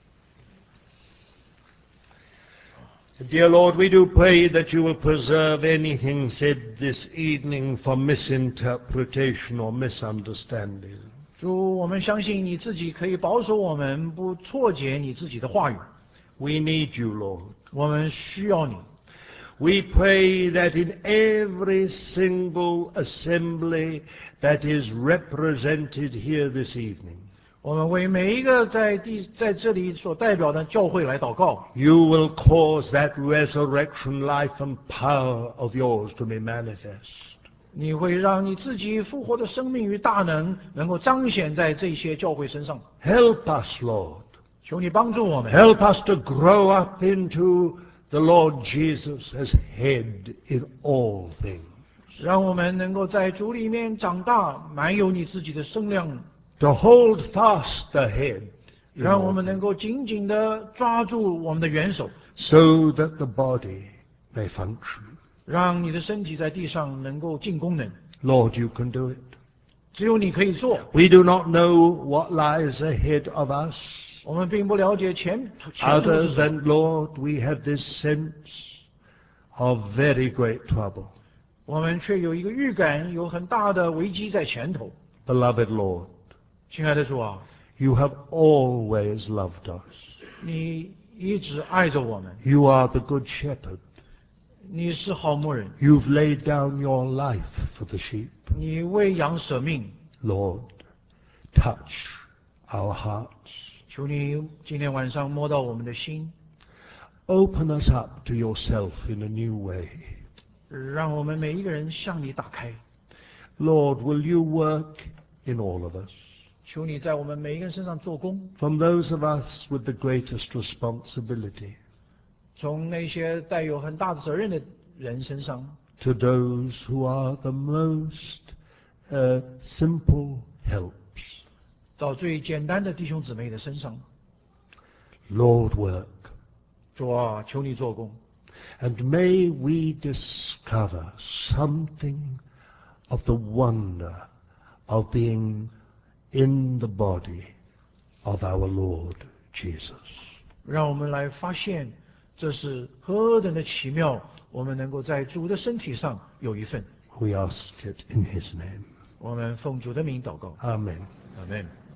Dear Lord, we do pray that you will preserve anything said this evening from misinterpretation or misunderstanding.
主，我们相信你自己可以保守我们不错解你自己的话语，
We need you, Lord.
我们需要你。
We pray that in every single assembly that is represented here this evening,
我们为每一个在地在这里所代表的教会来祷告。
You will cause that resurrection life and power of yours to be manifest.
你会让你自己复活的生命与大能能够彰显在这些教会身上。
Help us, Lord.
求你帮助我们。
Help us to grow up into the Lord Jesus as head in all things.
让我们能够在主里面长大，满有你自己的声量。
To hold fast the head.
让我们能够紧紧地抓住我们的元首。
So that the body may function.
让你的身体在地上能够尽功能。
Lord, you can do it.
只有你可以做。
We do not know what lies ahead of us.
我们并不了解前前途
Other
是什么。
than, Lord, we have this sense of very great trouble.
我们却有一个预感，有很大的危机在前头。
Beloved Lord,
亲爱的主啊，
you have always loved us.
你一直爱着我们，
You are the good shepherd.
你是好牧人，
You've laid down your life for the sheep.
你为羊舍命。
Lord, touch our hearts.
求你今天晚上摸到我们的心，
Open us up to yourself in a new way.
让我们每一个人向你打开。
Lord, will you work in all of us?
求你在我们每一个人身上做工，
From those of us with the greatest responsibility
从那些带有很大的责任的人身上，
to those who are the most uh, simple helps.
到最简单的弟兄姊妹的身上。
Lord, work.
主啊，求你做工，
And may we discover something of the wonder of being in the body of our Lord Jesus.
让我们来发现这是何等的奇妙，我们能够在主的身体上有一份。
We ask it in his name.
我们奉主的名祷告，
Amen.
阿门。